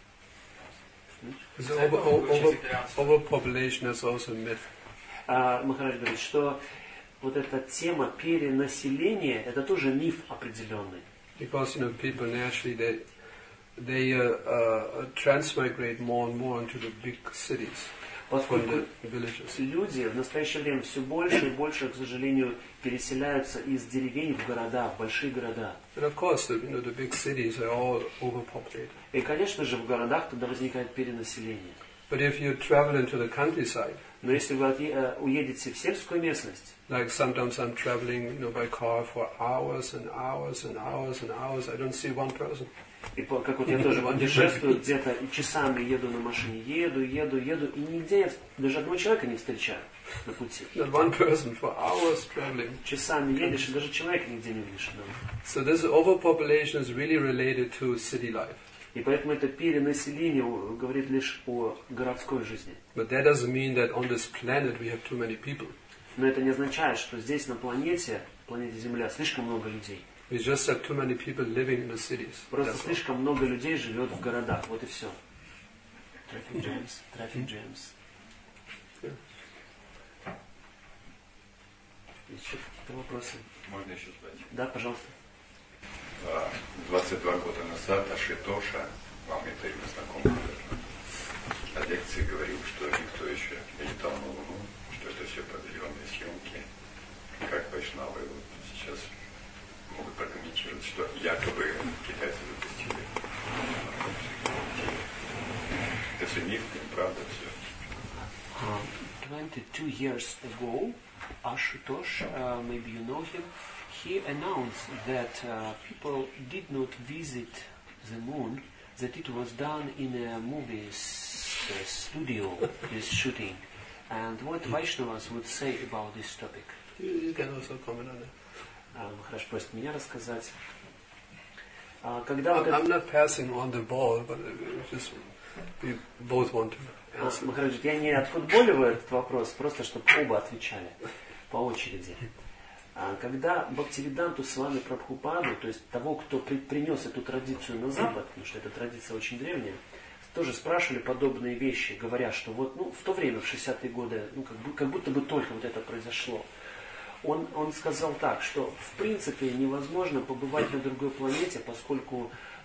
So over, over, overpopulation is also a myth. А Махарадж говорит, что вот эта тема перенаселения, это тоже миф определенный. Because you know people naturally they they uh, uh, transmigrate more and more into the big cities. Поскольку люди в настоящее время все больше и больше, к сожалению, переселяются из деревень в города, в большие города. And of course, the, you know, the big cities are all overpopulated. И, конечно же, в городах тогда возникает перенаселение. But if you travel into the countryside, но если вы уедете в сельскую местность, like sometimes I'm traveling, you know, by car for hours and hours and hours and hours, I don't see one person. И как вот я тоже путешествую, где-то и часами еду на машине, еду, еду, еду, и нигде я даже одного человека не встречаю на пути. Not one person for hours traveling. Часами едешь, и даже человека нигде не видишь. Да. So this overpopulation is really related to city life. И поэтому это перенаселение говорит лишь о городской жизни. But that doesn't mean that on this planet we have too many people. Но это не означает, что здесь на планете, планете Земля, слишком много людей. We just have too many people living in the cities. Просто That's слишком all. много людей живет в городах. Вот и все. Traffic jams, traffic jams. Yeah. Еще какие-то вопросы? Можно еще спросить? Да, пожалуйста. двадцать два года назад Ашитоша, вам это имя знакомо, на лекции говорил, что никто еще не летал на Луну, что это все определенные съемки. Как вайшнавы вот сейчас могут прокомментировать, что якобы китайцы запустили. Это все миф, неправда, все. twenty-two years ago, Ashutosh, uh, maybe you know him, he announced that uh, people did not visit the moon, that it was done in a movie s- uh, studio, this shooting. And what Vaishnavas would say about this topic? You can also comment on that. Махарадж просит меня рассказать. Uh, когда I'm, вот I'm not passing on the ball, but just we both want to answer. Махарадж, я не отфутболиваю этот вопрос, просто чтобы оба отвечали по очереди. Когда Бхактивиданту Свами Прабхупаду, то есть того, кто принес эту традицию на Запад, потому что эта традиция очень древняя, тоже спрашивали подобные вещи, говоря, что вот ну, в то время, в шестидесятые годы, ну, как, бы, как будто бы только вот это произошло. Он, он сказал так, что в принципе невозможно побывать на другой планете, поскольку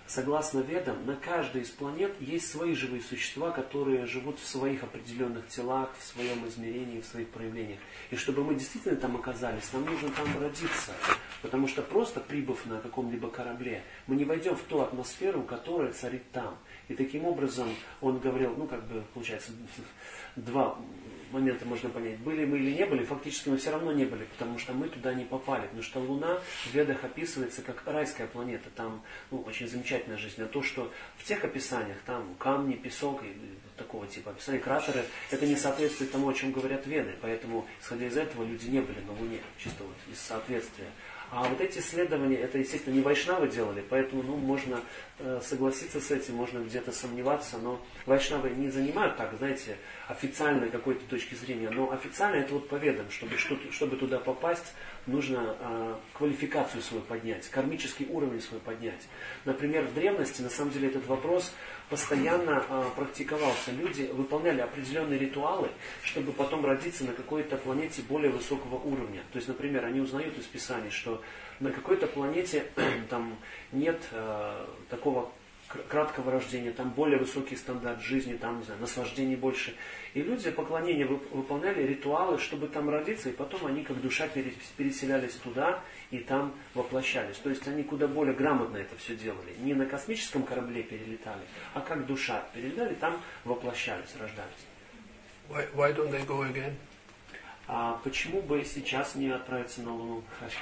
согласно Ведам, на каждой из планет есть свои живые существа, которые живут в своих определенных телах, в своем измерении, в своих проявлениях. И чтобы мы действительно там оказались, нам нужно там родиться. Потому что просто прибыв на каком-либо корабле, мы не войдем в ту атмосферу, которая царит там. И таким образом он говорил, ну как бы получается, два момента можно понять. Были мы или не были, фактически мы все равно не были, потому что мы туда не попали. Потому что Луна в Ведах описывается как райская планета. Там ну, очень замечательная жизнь. А то, что в тех описаниях, там камни, песок и такого типа описания, кратеры, это не соответствует тому, о чем говорят Веды. Поэтому, исходя из этого, люди не были на Луне, чисто вот из соответствия. А вот эти исследования, это, естественно, не вайшнавы делали, поэтому ну, можно э, согласиться с этим, можно где-то сомневаться, но вайшнавы не занимают так, знаете, официальной какой-то точки зрения, но официально это вот по Ведам, чтобы, чтобы туда попасть, нужно э, квалификацию свою поднять, кармический уровень свой поднять. Например, в древности, на самом деле, этот вопрос постоянно э, практиковался. Люди выполняли определенные ритуалы, чтобы потом родиться на какой-то планете более высокого уровня. То есть, например, они узнают из Писаний, что на какой-то планете там нет э, такого краткого рождения, там более высокий стандарт жизни, там, не знаю, наслаждений больше. И люди поклонения выполняли ритуалы, чтобы там родиться, и потом они как душа переселялись туда и там воплощались. То есть они куда более грамотно это все делали. Не на космическом корабле перелетали, а как душа перелетали, там воплощались, рождались. Why, why don't they go again? А почему бы сейчас не отправиться на Луну?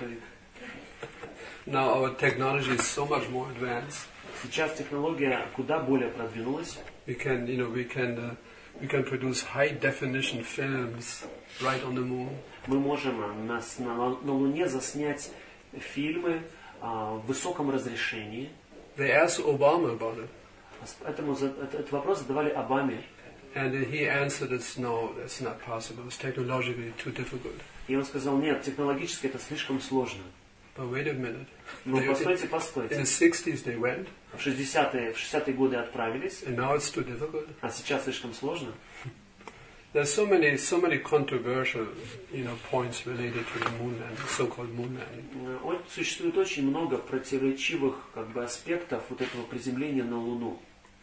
Now our technology is so much more advanced. Сейчас технология куда более продвинулась. We can, you know, we can, uh, we can produce high-definition films right on the moon. Мы можем на, на, на Луне заснять фильмы а, в высоком разрешении. They asked Obama about it. Этому, этот, этот вопрос задавали Обаме. And he answered us, no, that's not possible. It's technologically too difficult. И он сказал, нет, технологически это слишком сложно. But wait a minute. Но They- постойте, постойте. In the sixties they went, В шестидесятые, в шестидесятые годы отправились, and now it's too difficult. а сейчас слишком сложно. There's so many, so many controversial, you know, points related to the moon landing, so-called moon landing. Э, Существует очень много противоречивых как бы, аспектов вот этого приземления на Луну.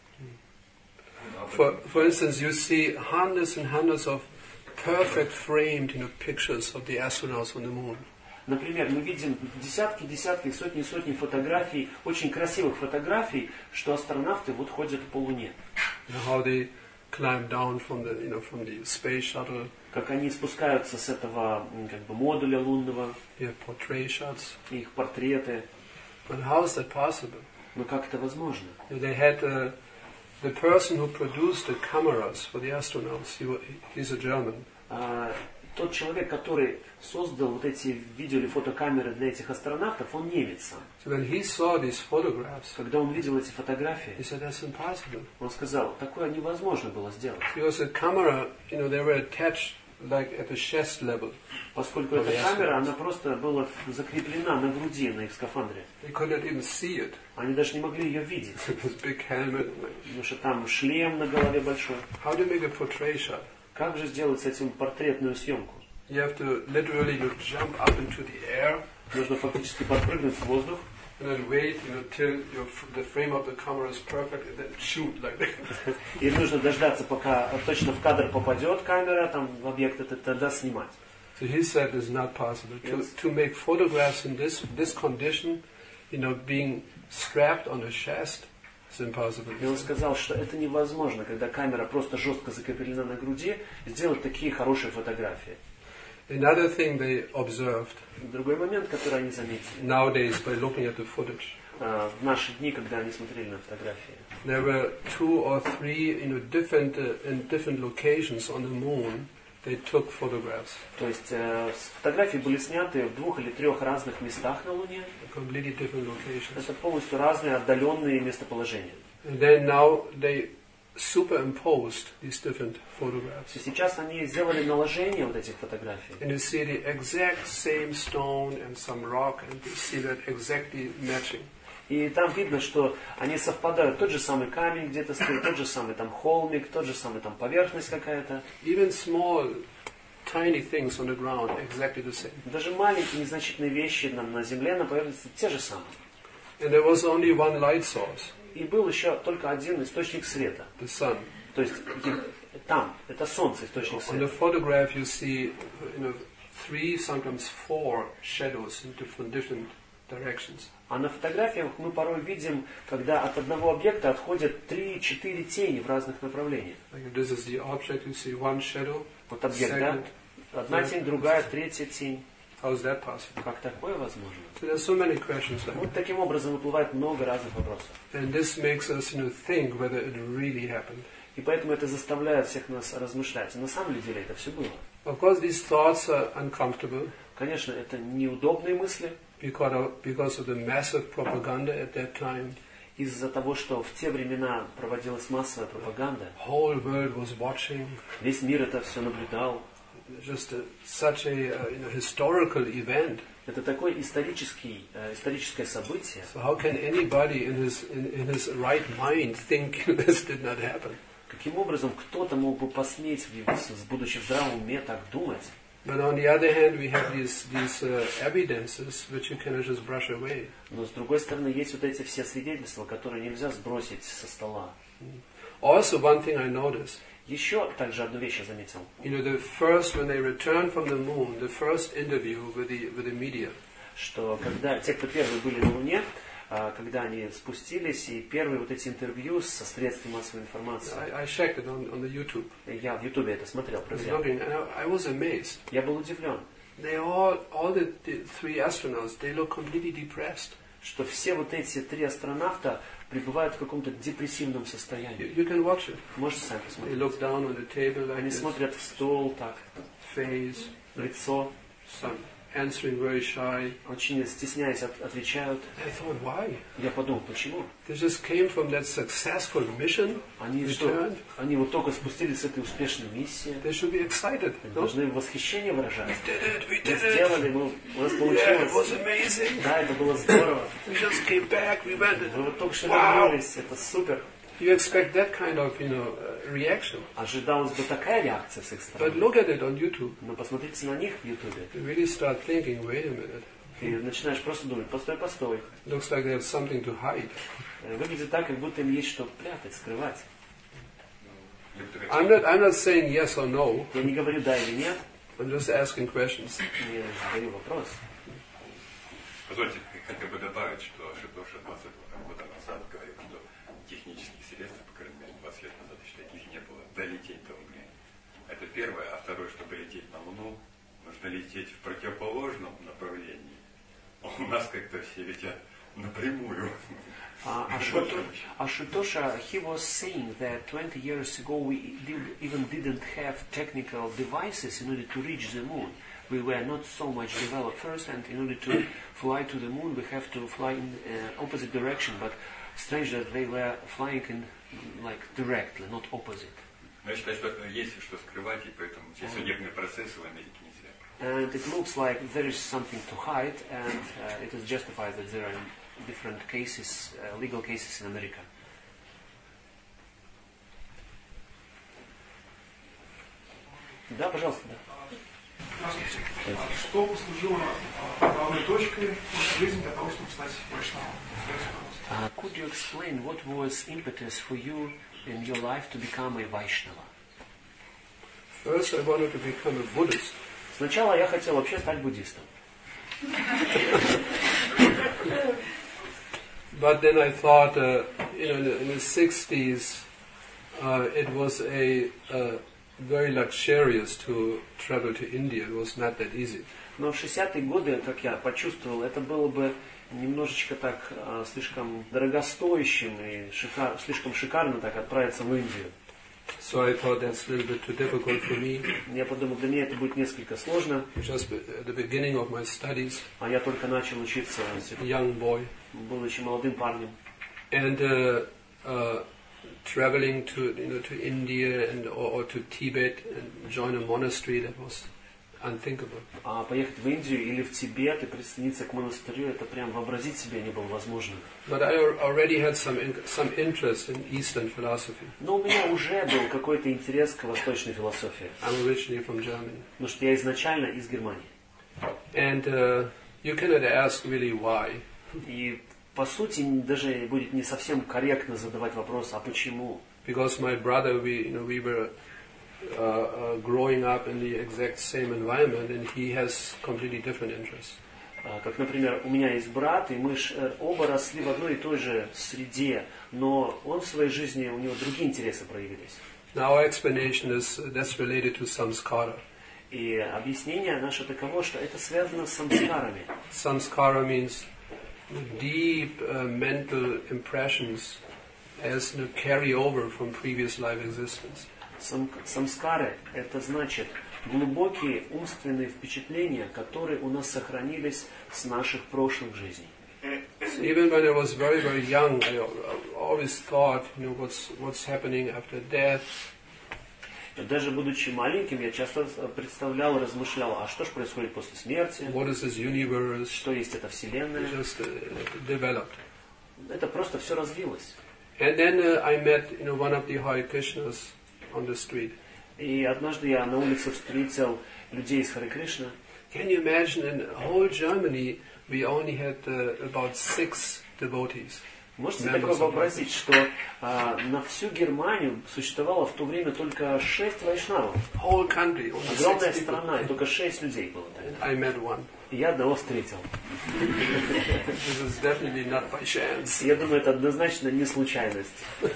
For, for instance, you see hundreds and hundreds of perfect framed, you know, pictures of the astronauts on the moon. Например, мы видим десятки, десятки, сотни, сотни фотографий, очень красивых фотографий, что астронавты вот ходят по Луне. You know, how they climb down from the, you know, from the space shuttle. Как они спускаются с этого м, как бы, модуля лунного, You have portrait shots. их портреты. But how is that possible? Но как это возможно? They had uh, the person who produced the cameras for the astronauts. He, wa- he's a German. А, тот человек, который создал вот эти видео или фотокамеры для этих астронавтов, он немец сам. So when he saw these photographs, Когда он видел эти фотографии, he said, "That's impossible." он сказал, такое невозможно было сделать. Because the camera, you know, they were attached like at the chest level. Поскольку эта камера, она просто была закреплена на груди, на их скафандре. They could not even see it. Они даже не могли ее видеть. It was a big helmet. Потому что там шлем на голове большой. How do you make a portrait shot? Как же сделать с этим портретную съемку? You have to literally, you know, jump up into the air Нужно фактически подпрыгнуть в воздух and then wait, you know, till your, the frame of the camera is perfect and then shoot like that. и нужно дождаться, пока точно в кадр попадет камера, там в объект, это тогда снимать. So he said it's not possible to, Yes. to make photographs in this this condition, you know, being strapped on the chest. It's impossible. И он сказал, что это невозможно, когда камера просто жестко закреплена на груди, сделать такие хорошие фотографии. Another thing they observed Другой момент, который они заметили, nowadays by looking at the footage, а, в наши дни, когда они смотрели на фотографии, there were two or three, you know, different uh, in different locations on the moon. They took photographs, то есть э, с- фотографии были сняты в двух или трех разных местах на Луне. completely different locations. Это полностью разные отдаленные местоположения. And then now they superimposed these different photographs. И сейчас они сделали наложение вот этих фотографий. And you see the exact same stone and some rock, and you see that exactly matching. И там видно, что они совпадают. Тот же самый камень где-то стоит, тот же самый там холмик, тот же самый там поверхность какая-то. Even small, tiny things on the ground, exactly the same. Даже маленькие незначительные вещи на, на земле, на поверхности те же самые. And there was only one light source, И был еще только один источник света. the sun. То есть и- там, это солнце, источник On the света. photograph you see, you know, three, sometimes four shadows in different, different directions. А на фотографиях мы порой видим, когда от одного объекта отходят три-четыре тени в разных направлениях. Like this is the object, you see one shadow, Вот объект, да? second. Одна тень, другая, третья тень. How is that possible? Как такое возможно? So there's so many questions like Вот таким образом выплывает много разных вопросов. And this makes us, you know, think whether it really happened. И поэтому это заставляет всех нас размышлять. И на самом ли деле это все было? Of course, these thoughts are uncomfortable Конечно, это неудобные мысли, because of, because of the massive propaganda at that time. из-за того, что в те времена проводилась массовая пропаганда. The whole world was watching. Весь мир это все наблюдал. Just a, such a uh, you know, historical event. Это такое исторический, э, историческое событие. So how can anybody in his in, in his right mind think this did not happen? Каким образом кто-то мог бы посметь, в- будучи в здравом уме, так думать? But on the other hand, we have these these uh, evidences which you cannot just brush away. Но с другой стороны, есть вот эти все свидетельства, которые нельзя сбросить со стола. Also, one thing I noticed, Еще также одну вещь я заметил. you know, the first when they returned from the moon, the first interview with the with the media, Что когда те, кто первые были на Луне, а, когда они спустились, и первые вот эти интервью со средствами массовой информации, I, I checked it on, on the YouTube. я в Ютубе это смотрел, I was проверял. looking, and I, I was amazed. Я был удивлен, They all, all the, the three astronauts, they look completely depressed. что все вот эти три астронавта пребывают в каком-то депрессивном You, состоянии. you can watch it. Можете сами They посмотреть. look down on the table like Они this, смотрят в стол, так, face, лицо, some answering very shy. очень стесняясь, от- отвечают. I thought, why? Я подумал, почему? They just came from that successful mission, Они что, returned. они вот только спустились с этой успешной миссии. They should be excited. Они No? должны восхищение выражать. Did it, we Мы did it. сделали, мы, у нас Yeah, it was получилось. amazing. Да, это было здорово. We just came back, we went. Вы вот только что Wow. вернулись, это супер. You expect that kind of, you know, uh, reaction. Ожидалась бы такая реакция с их But стороны. look at it on YouTube. Но посмотрите на них в Ютубе. You really start thinking, wait a minute. Ты начинаешь просто думать, постой, постой. Looks like they have something to hide. Э, Выглядит так, как будто им есть что прятать, скрывать. I'm not, I'm not saying yes or no. Я не говорю да или нет, I'm just asking questions. я задаю вопрос. Позвольте хотя бы добавить, что Шитоша двадцать года назад говорил, что технических средств, по крайней мере, двадцать лет назад еще таких не было, долететь до Луны. Это первое. А второе, чтобы лететь на Луну, нужно лететь в противоположном направлении. А у нас как-то все летят напрямую. Uh, Ashuto- Ashutosha, he was saying that twenty years ago we did, even didn't have technical devices in order to reach the moon. We were not so much developed first, and in order to fly to the moon we have to fly in uh, opposite direction, but strange that they were flying in like directly, not opposite. Но я считаю, что есть что скрывать, и поэтому все судебные процессы в Америке не зря. And it looks like there is something to hide, and uh, it is justified that there are different cases, uh, legal cases in America. Да, пожалуйста, да. Здравствуйте. Что послужило а, главной точкой в жизни для того, чтобы стать вайшнавом? Скажите, пожалуйста. Uh, could you explain what was impetus for you in your life to become a Vaishnava? First, I wanted to become a Buddhist. Сначала я хотел вообще стать буддистом. But then I thought, uh, you know, in the, in the sixties, uh, it was a uh, very luxurious to travel to India. It was not that easy. Но в шестидесятые годы, как я почувствовал, это было бы немножечко так а, слишком дорогостоящим и шикар, слишком шикарно так отправиться в Индию. So I thought that's a little bit too difficult for me. Я подумал, для меня это будет несколько сложно, Just at the beginning of my studies, а я только начал учиться, a young boy, будучи молодым парнем. and uh, uh, traveling to you know to India and or, or to Tibet and join a monastery, that was unthinkable. А поехать в Индию или в Тибет и присоединиться к монастырю, это прям вообразить себе не было возможно. But I al- already had some in, some interest in Eastern philosophy. Но у меня уже был какой-то интерес к восточной философии, I'm originally from Germany, потому что я изначально из Германии. and uh, you cannot ask really why. И по сути, даже будет не совсем корректно задавать вопрос, а почему? Because my brother, we, you know, we were uh, uh, growing up in the exact same environment, and he has completely different interests. Как, например, у меня есть брат, и мы оба росли в одной и той же среде, но он в своей жизни, у него другие интересы проявились. Now our explanation is uh, that's related to samskara. И объяснение наше таково, что это связано с самскарами. Samskara means deep uh, mental impressions as a carryover from previous life existence. Сам, самскары – это значит глубокие умственные впечатления, которые у нас сохранились с наших прошлых жизней. So even when I was very, very young, I always thought, you know, what's what's happening after death. Даже будучи маленьким, я часто представлял, размышлял, а что же происходит после смерти? What is this universe? Что есть эта вселенная? Just uh, developed. Это просто все развилось. And then uh, I met, you know, one of the Hare Krishnas on the street. И однажды я на улице встретил людей из Харе Кришна. Can you imagine in whole Germany we only had uh, about six devotees? Можете такое вообразить, что а, на всю Германию существовало в то время только шесть вайшнавов. Whole country, only Огромная six people. страна, и только шесть людей было тогда. I met one. И я одного встретил. This is definitely not by chance. Я думаю, это однозначно не случайность.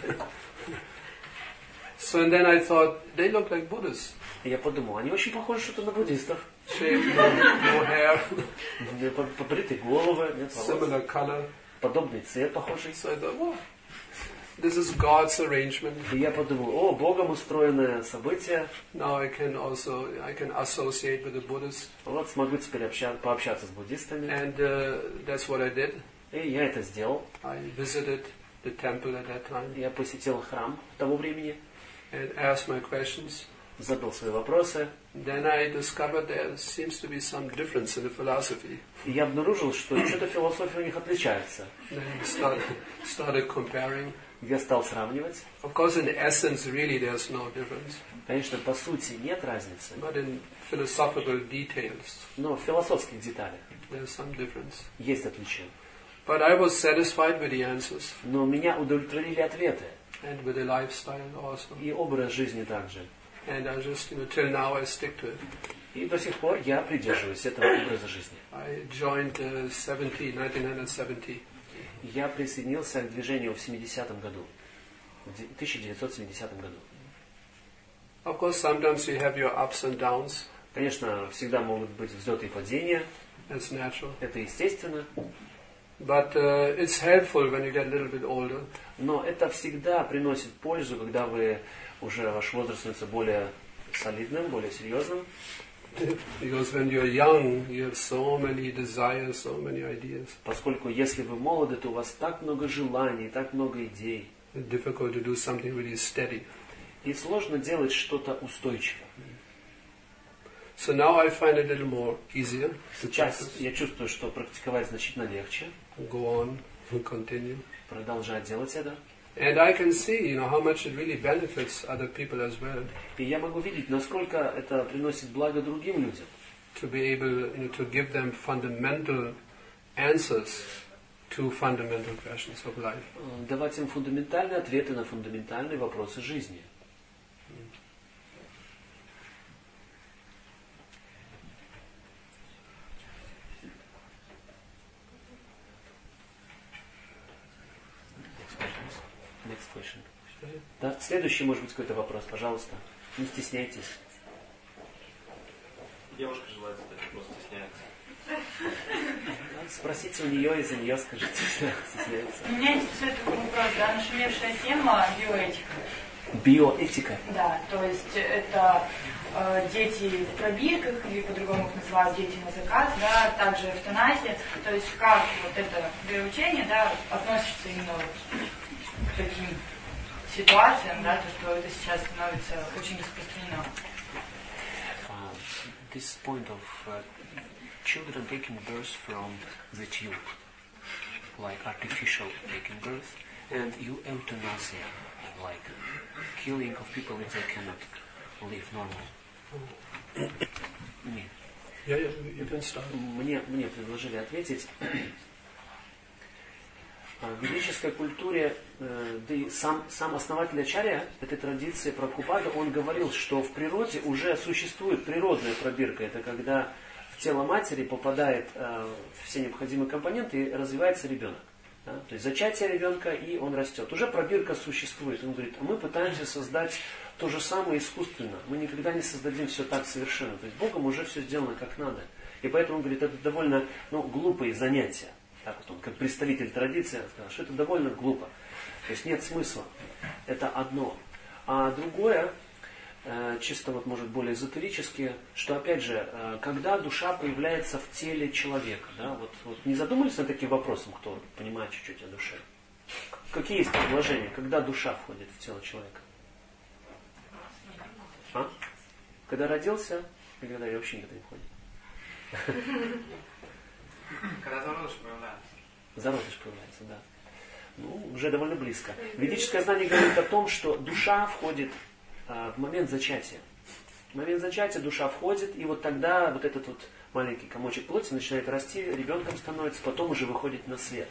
So and then I thought they look like Buddhists. И я подумал, они очень похожи что-то на буддистов. Shaved, no, no hair, Побритые головы, нет волос. similar color. Подобный цвет похожий. So I thought, well, this is God's arrangement. И я подумал, о, Богом устроенное событие. Now I can also I can associate with the Buddhists, Вот смогу теперь обща- пообщаться с буддистами. and uh, that's what I did. И я это сделал. I visited the temple at that time Я посетил храм того времени, and asked my questions. задал свои вопросы. Then I discovered there seems to be some difference in the philosophy. И я обнаружил, что что-то философия у них отличается. Then I started, started comparing. Я стал сравнивать. Of course, in essence, really, there's no difference. Конечно, по сути нет разницы, But in philosophical details, но в философских деталях there's some difference. есть отличия. But I was satisfied with the answers Но меня удовлетворили ответы and with the lifestyle also. и образ жизни также. And I just, you know, till now I stick to it. И до сих пор я придерживаюсь этого образа жизни. I joined uh, seventy, nineteen seventy. Я присоединился к движению в семидесятом году, в тысяча девятьсот семидесятом году. Of course, sometimes you have your ups and downs. Конечно, всегда могут быть взлеты и падения, That's natural. это естественно, But uh, it's helpful when you get a little bit older. но это всегда приносит пользу, когда вы уже ваш возраст становится более солидным, более серьезным. Because when you're young, you have so many desires, so many ideas. Поскольку если вы молоды, то у вас так много желаний, так много идей. It's difficult to do something really steady. И сложно делать что-то устойчивое. So now I find it a little more easier to Сейчас practice. я чувствую, что практиковать значительно легче, Go on and continue. продолжать делать это. And I can see, you know, how much it really benefits other people as well. И я могу видеть, насколько это приносит благо другим людям. To be able, you know, to give them fundamental answers to fundamental questions of life. Э, Давать им фундаментальные ответы на фундаментальные вопросы жизни. Next question. Да, следующий, может быть, какой-то вопрос, пожалуйста. Не стесняйтесь. Девушка желает задать вопрос, стесняется. Да, спросите у нее, и за нее скажите, да, стесняется. Меня интересует такой вопрос, да, нашумевшая тема биоэтика. Биоэтика. Да, то есть это э, дети в пробирках, или по-другому их называют дети на заказ, да, также эвтаназия. То есть как вот это вероучение, да, относится именно вот к таким ситуациям, да, то, что это сейчас становится очень распространено. Uh, this point of uh, children taking birth from the tube, like artificial taking birth, and euthanasia, like killing of people if they cannot live normal. Нет. Yeah, yeah, you can start. Мне, мне предложили ответить. В ведической культуре, да и сам, сам основатель ачарья этой традиции Прабхупада, он говорил, что в природе уже существует природная пробирка. Это когда в тело матери попадает все необходимые компоненты и развивается ребенок. Да? То есть зачатие ребенка, и он растет. Уже пробирка существует. Он говорит, а мы пытаемся создать то же самое искусственно. Мы никогда не создадим все так совершенно. То есть Богом уже все сделано как надо. И поэтому, он говорит, это довольно ну, глупые занятия. Так вот он, как представитель традиции, сказал, что это довольно глупо. То есть нет смысла. Это одно. А другое, чисто вот может более эзотерически, что опять же, когда душа появляется в теле человека, да, вот, вот не задумались над таким вопросом, кто понимает чуть-чуть о душе? Какие есть предложения, когда душа входит в тело человека? А? Когда родился, и когда я вообще никогда не входит? Когда зародыш появляется. Зародыш появляется, да. Ну, уже довольно близко. Ведическое знание говорит о том, что душа входит а, в момент зачатия. В момент зачатия душа входит, и вот тогда вот этот вот маленький комочек плоти начинает расти, ребенком становится, потом уже выходит на свет.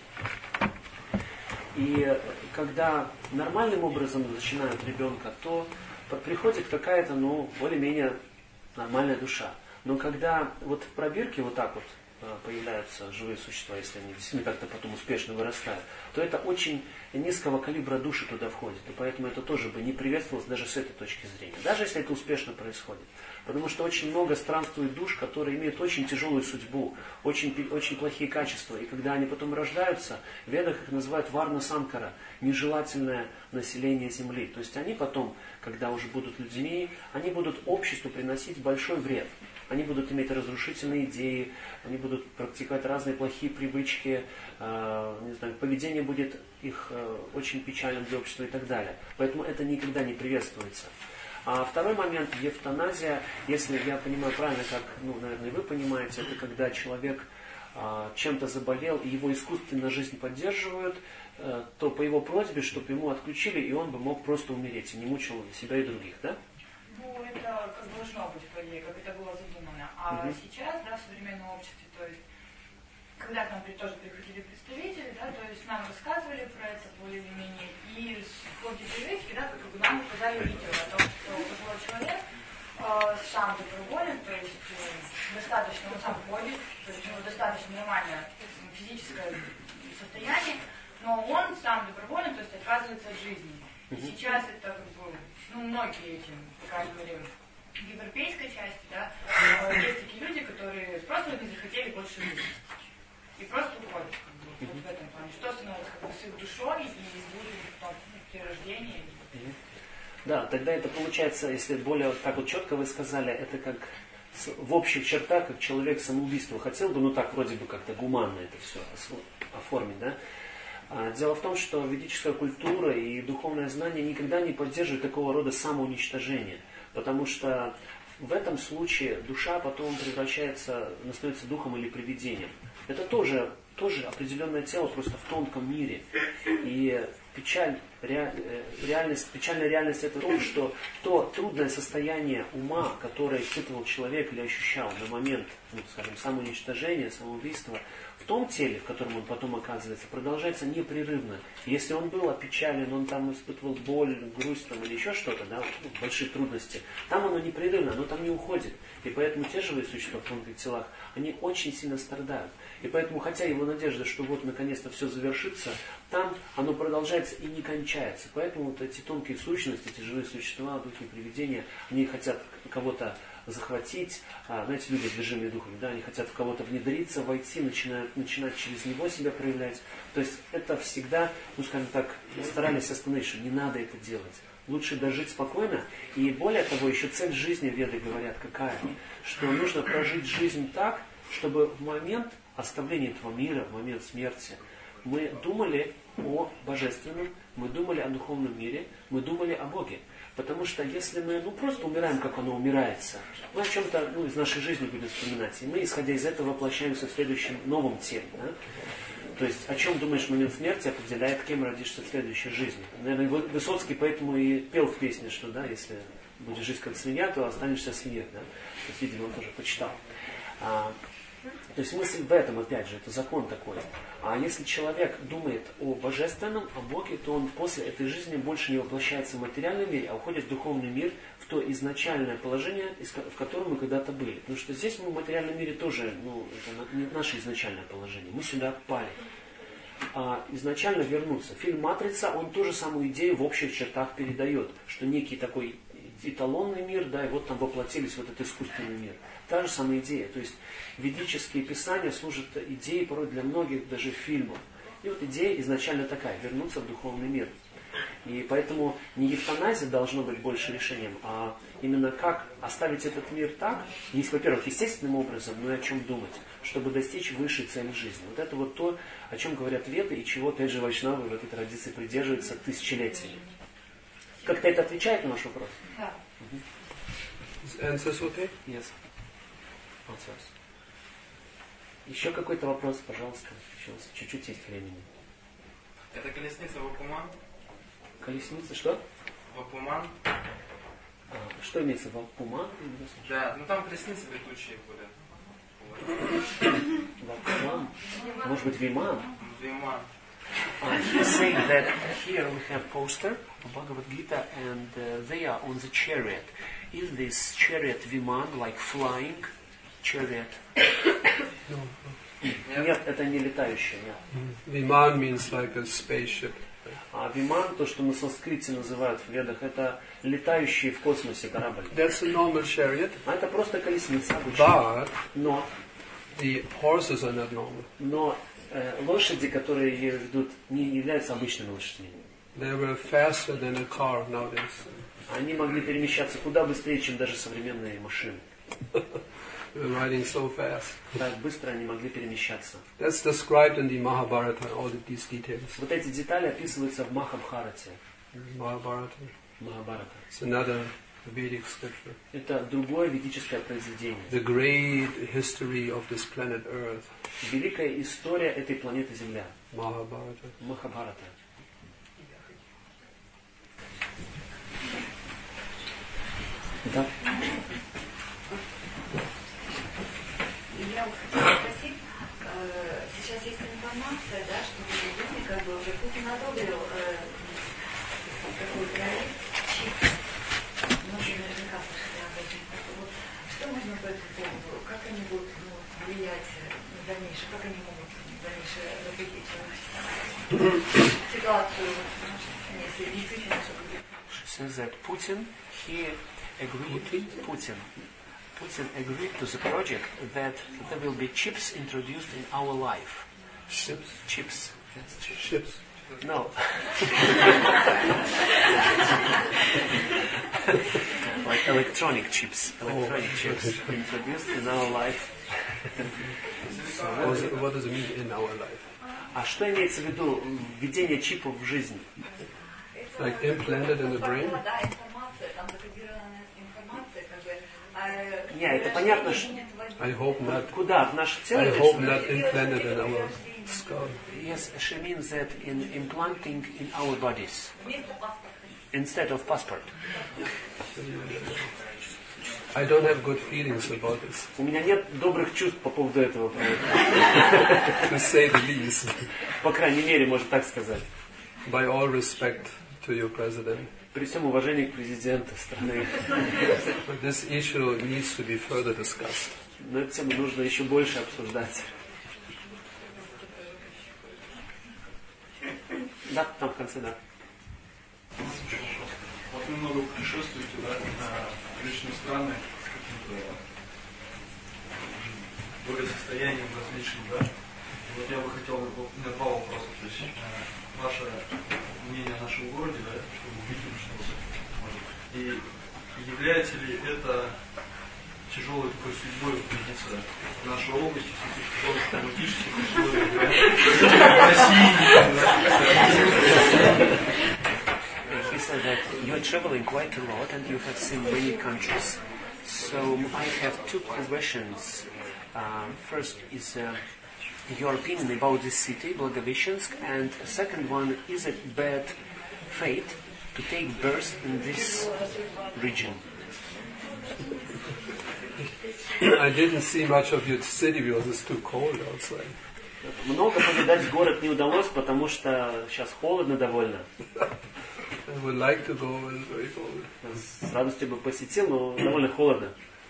И когда нормальным образом начинают ребенка, то приходит какая-то, ну, более-менее нормальная душа. Но когда вот в пробирке вот так вот появляются живые существа, если они действительно как-то потом успешно вырастают, то это очень низкого калибра души туда входит. И поэтому это тоже бы не приветствовалось даже с этой точки зрения. Даже если это успешно происходит. Потому что очень много странствует душ, которые имеют очень тяжелую судьбу, очень, очень плохие качества. И когда они потом рождаются, в ведах их называют варна санкара, нежелательное население земли. То есть они потом, когда уже будут людьми, они будут обществу приносить большой вред. Они будут иметь разрушительные идеи, они будут практиковать разные плохие привычки, э, не знаю, поведение будет их э, очень печальным для общества и так далее. Поэтому это никогда не приветствуется. А второй момент, эвтаназия, если я понимаю правильно, как, ну, наверное, вы понимаете, это когда человек э, чем-то заболел, и его искусственно жизнь поддерживают, э, то по его просьбе, чтобы ему отключили, и он бы мог просто умереть, и не мучил себя и других, да? Ну, это как должно быть, по идее, как это было задумано. А угу. сейчас, да, в современном обществе, то есть, когда к нам тоже приходили представители, да, то есть нам рассказывали про это более или менее, и в ходе привычки, да, как бы нам показали видео о том, что такой человек э, сам доброволен, то есть э, достаточно, он сам ходит, то есть у него достаточно нормальное физическое состояние, но он сам доброволен, то есть отказывается от жизни. И сейчас это как бы, ну, многие этим, по крайней мере, в европейской части, да, есть такие люди, которые просто не захотели больше жить. И просто уходят, как бы, вот в этом плане. Что становится как бы с их душой и будет потом перерождение. Да, тогда это получается, если более вот так вот четко вы сказали, это как в общих чертах, как человек самоубийство хотел бы, ну так вроде бы как-то гуманно это все оформить, да. Дело в том, что ведическая культура и духовное знание никогда не поддерживают такого рода самоуничтожения, потому что в этом случае душа потом превращается, становится духом или привидением. Это тоже, тоже определенное тело, просто в тонком мире. И печаль, реальность, печальная реальность это то, что то трудное состояние ума, которое испытывал человек или ощущал на момент, ну, скажем, самоуничтожения, самоубийства, в том теле, в котором он потом оказывается, продолжается непрерывно. Если он был опечален, он там испытывал боль, грусть там, или еще что-то, да, ну, большие трудности, там оно непрерывно, оно там не уходит. И поэтому те живые существа в тонких телах, они очень сильно страдают. И поэтому, хотя его надежда, что вот наконец-то все завершится, там оно продолжается и не кончается. Поэтому вот эти тонкие сущности, эти живые существа, духи, привидения, они хотят кого-то захватить, а, знаете, люди движимые духом, да, они хотят в кого-то внедриться, войти, начинают, начинать через него себя проявлять. То есть это всегда, ну скажем так, старались остановить, что не надо это делать. Лучше дожить спокойно. И более того, еще цель жизни, веды говорят, какая? Что нужно прожить жизнь так, чтобы в момент оставления этого мира, в момент смерти, мы думали о божественном, мы думали о духовном мире, мы думали о Боге. Потому что если мы ну, просто умираем, как оно умирается, мы о чем-то ну, из нашей жизни будем вспоминать. И мы, исходя из этого, воплощаемся в следующем новом теле. Да? То есть, о чем думаешь в момент смерти, определяет, кем родишься в следующей жизни. Наверное, Высоцкий поэтому и пел в песне, что да, если будешь жить как свинья, то останешься свиньей. Да? То есть, видимо, он тоже почитал. А, То есть мысль в этом, опять же, это закон такой. А если человек думает о божественном, о Боге, то он после этой жизни больше не воплощается в материальном мире, а уходит в духовный мир, в то изначальное положение, в котором мы когда-то были. Потому что здесь мы в материальном мире тоже, ну, это не наше изначальное положение. Мы сюда отпали. А изначально вернуться. Фильм «Матрица», он ту же самую идею в общих чертах передает, что некий такой эталонный мир, да, и вот там воплотились вот этот искусственный мир. Та же самая идея. То есть ведические писания служат идеей порой для многих даже фильмов. И вот идея изначально такая, вернуться в духовный мир. И поэтому не эвтаназия должно быть больше решением, а именно как оставить этот мир так, есть, во-первых, естественным образом, но и о чем думать, чтобы достичь высшей цели жизни. Вот это вот то, о чем говорят веды и чего, опять же, вайшнавы в этой традиции придерживаются тысячелетиями. Как-то это отвечает на ваш вопрос? Да. Answers okay? Yes. Answers. Еще какой-то вопрос, пожалуйста. Еще у нас чуть-чуть есть времени. Это колесница Вапуман? Колесница что? Вапуман. А, что имеется в Вапуман? Да, ну там колесницы летучие были. Вапуман? Может быть, Виман? Виман. Uh, he's saying that here we have poster of Bhagavad Gita and uh, they are on the chariot. Is this chariot Viman, like flying chariot? No. Нет, это не летающее, нет. Viman means like a spaceship. А Виман, то, что на санскрите называют в ведах, это летающий в космосе корабль. That's a normal chariot. А это просто колесница обычная. But Но, the horses are not normal. но э, лошади, которые ее ведут, не являются обычными лошадьми. They were faster than a car nowadays. Они могли перемещаться куда быстрее, чем даже современные машины. They were riding so fast. Так быстро они могли перемещаться. That's described in the Mahabharata, all of these details. Вот эти детали описываются в Махабхарате. Mahabharata. Махабхарата. It's another Vedic scripture. Это другое ведическое произведение. The great history of this planet Earth. Великая история этой планеты Земля. Mahabharata. Махабхарата. Да. Я вот хотела спросить, э, сейчас есть информация, да, что в Украине как бы уже Путин одобрил э, такой проект ЧИП. Многие наверняка слышали об этом. Вот, что можно по этому поводу? Как они будут ну, влиять на дальнейшее? Как они могут в дальнейшее развитие ситуацию в нашей стране, если действительно все будет? She says that Putin, he agreed, Putin, Putin agreed to the project that there will be chips introduced in our life. Ships. Chips. Yes, chips. Ships. No. Like electronic chips. Electronic Oh. chips introduced in our life. So what, does it, what does it mean in our life? А что имеется в виду введение чипов в жизнь? Like implanted in the brain? Да, информация, там закодированная информация, как бы. Не, это понятно, что... I hope not. Куда? В наше тело? I hope not implanted in our skull. Yes, she means that in implanting in our bodies. Instead of passport. I don't have good feelings about this. У меня нет добрых чувств по поводу этого проекта. To say the least. По крайней мере, можно так сказать. By all respect to your president. При всем уважении к президенту страны. But this issue needs to be further discussed. Но эту тему нужно еще больше обсуждать. Да, там в конце, да. Вот вы много путешествуете, да, на различные страны, каким-то благосостоянием различным, да. И вот я бы хотел, у меня два вопроса. То есть э, ваше мнение о нашем городе, да, чтобы увидели, что может. И является ли это тяжелой такой судьбой убедиться в нашей области, в таких тяжелых политических условиях, да, России? He said that you're traveling quite a lot and you have seen many countries. So I have two questions. Uh, first is uh, your opinion about this city, Blagoveshchensk, and second one, is it bad fate to take birth in this region? I didn't see much of your city because it's too cold outside. Много повидать город не удалось, потому что сейчас холодно довольно. I would like to go, but it's very cold. С радостью бы посетил, но довольно холодно.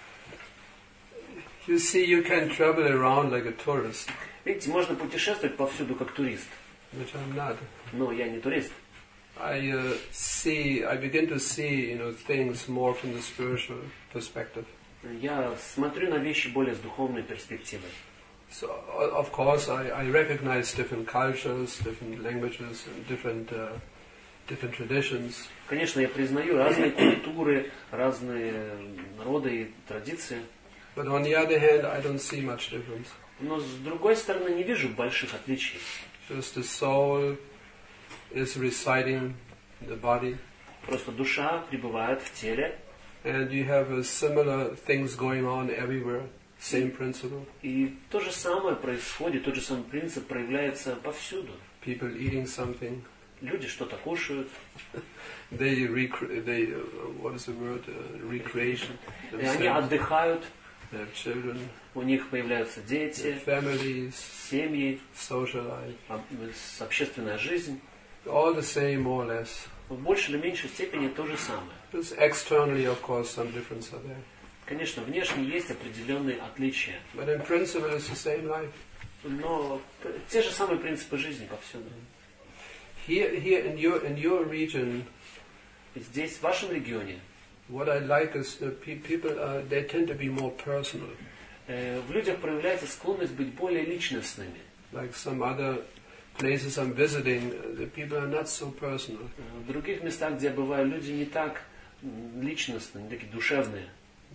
You see, you can travel around like a tourist, Видите, можно путешествовать повсюду как турист. which I'm not. Но я не турист. I uh, see, I begin to see, you know, things more from the spiritual perspective. Я смотрю на вещи более с духовной перспективой. So, o- of course, I, I recognize different cultures, different languages, and different uh, different traditions. Конечно, я признаю разные культуры, разные народы и традиции. But on the other hand, I don't see much difference. Но с другой стороны, не вижу больших отличий. Just the soul is residing in the body, Просто душа пребывает в теле, and you have uh, similar things going on everywhere. Same principle. и то же самое происходит, тот же самый принцип проявляется повсюду. People eating something, Люди что-то кушают, they rec- they uh, what is the word uh, recreation. и они themselves. отдыхают, They have children, у них появляются they дети, have families, семьи, social life. об- общественная жизнь. All the same, more or less. В большей или меньшей степени то же самое. Just externally, of course, some difference are there. Конечно, внешне есть определенные отличия, But in principle, it's the same life. но т- те же самые принципы жизни повсюду. Here, here in your in your region, Здесь, в вашем регионе, what I like is that pe- people are, they tend to be more personal. э, в людях проявляется склонность быть более личностными. Like some other places I'm visiting, uh, the people are not so personal. Э, В других местах, где я бываю, люди не так м, личностные, не такие душевные.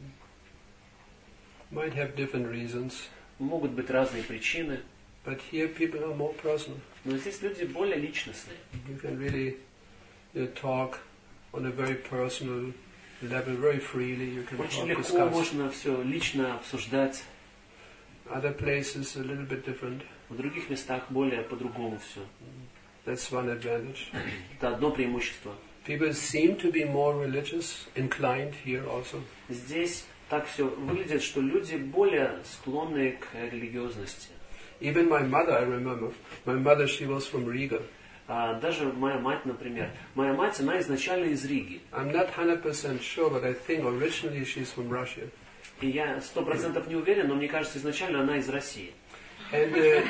Might have different reasons, Могут быть разные причины, but here people are more personal. но здесь люди более личностные. You can really uh, talk on a very personal level, very freely. You can Очень talk, легко discuss. можно все лично обсуждать. Other places a little bit different. В других местах более по-другому все. That's one advantage. Это одно преимущество. People seem to be more religious, inclined here also. Здесь так все выглядит, что люди более склонны к религиозности. Even my mother, I remember. My mother, she was from Riga. А даже моя мать, например. Моя мать, она изначально из Риги. I'm not one hundred percent sure, but I think originally she's from Russia. И я сто процентов не уверен, но мне кажется, изначально она из России. And uh,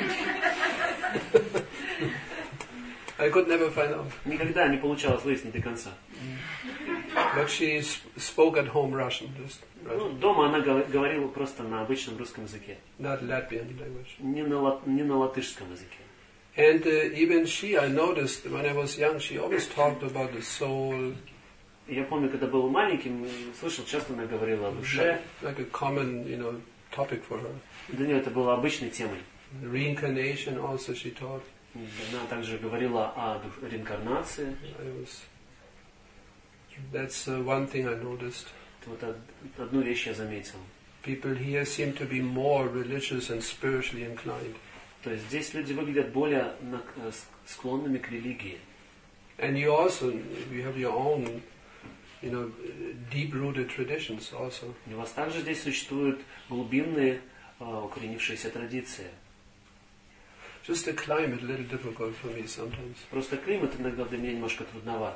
I could never find out. Никогда не получалось выяснить до конца. But she sp- spoke at home Russian, just Ну, Russian. дома она гов- говорила просто на обычном русском языке. Not Latvian language. Не на, лат- не на латышском языке. And uh, even she, I noticed when I was young, she always talked about the soul, И я помню, когда был маленьким, слышал, часто она говорила о душе. like, like a common, you know, topic for her. Для нее это было обычной темой. Reincarnation also she taught. Она также говорила о душ- реинкарнации. I was. That's uh, one thing I noticed. Вот од- одну вещь я заметил. People here seem to be more religious and spiritually inclined. То есть здесь люди выглядят более на- э, с- склонными к религии. And you also, you have your own, you know, deep-rooted traditions also. И у вас также здесь существуют глубинные э, укоренившиеся традиции. Just the climate a little difficult for me sometimes. Просто климат иногда для меня немножко трудноват.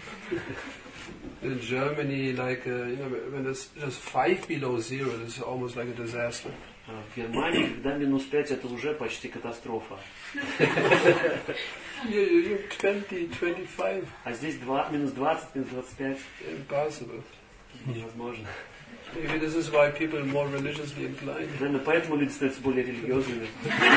In Germany, like, uh, you know, when it's just five below zero, it's almost like a disaster. А в Германии, когда минус пять, это уже почти катастрофа. You, you, you twenty, twenty-five, А здесь два, минус двадцать, минус двадцать пять. impossible. Невозможно. Maybe this is why people are more religiously inclined. Наверное, поэтому люди становятся более религиозными.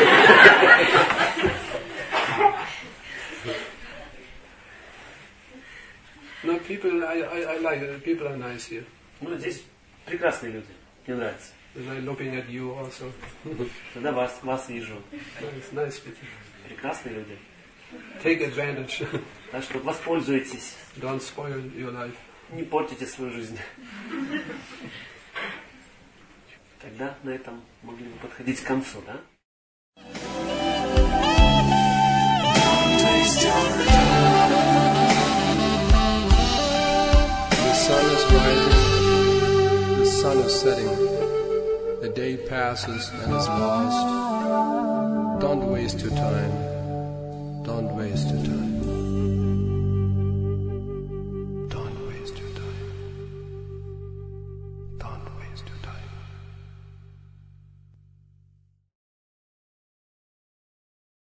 No, people, I, I, I like it. People are nice here. Ну, здесь прекрасные люди. Мне нравится. And I'm looking at you also. Когда вас, вас вижу. Nice, nice people. Прекрасные люди. Take advantage. Так что воспользуйтесь. Don't spoil your life. Не портите свою жизнь. Тогда на этом могли бы подходить к концу, да? The sun is rising. The sun is setting. day passes and is lost. Don't waste your time. Don't waste your time.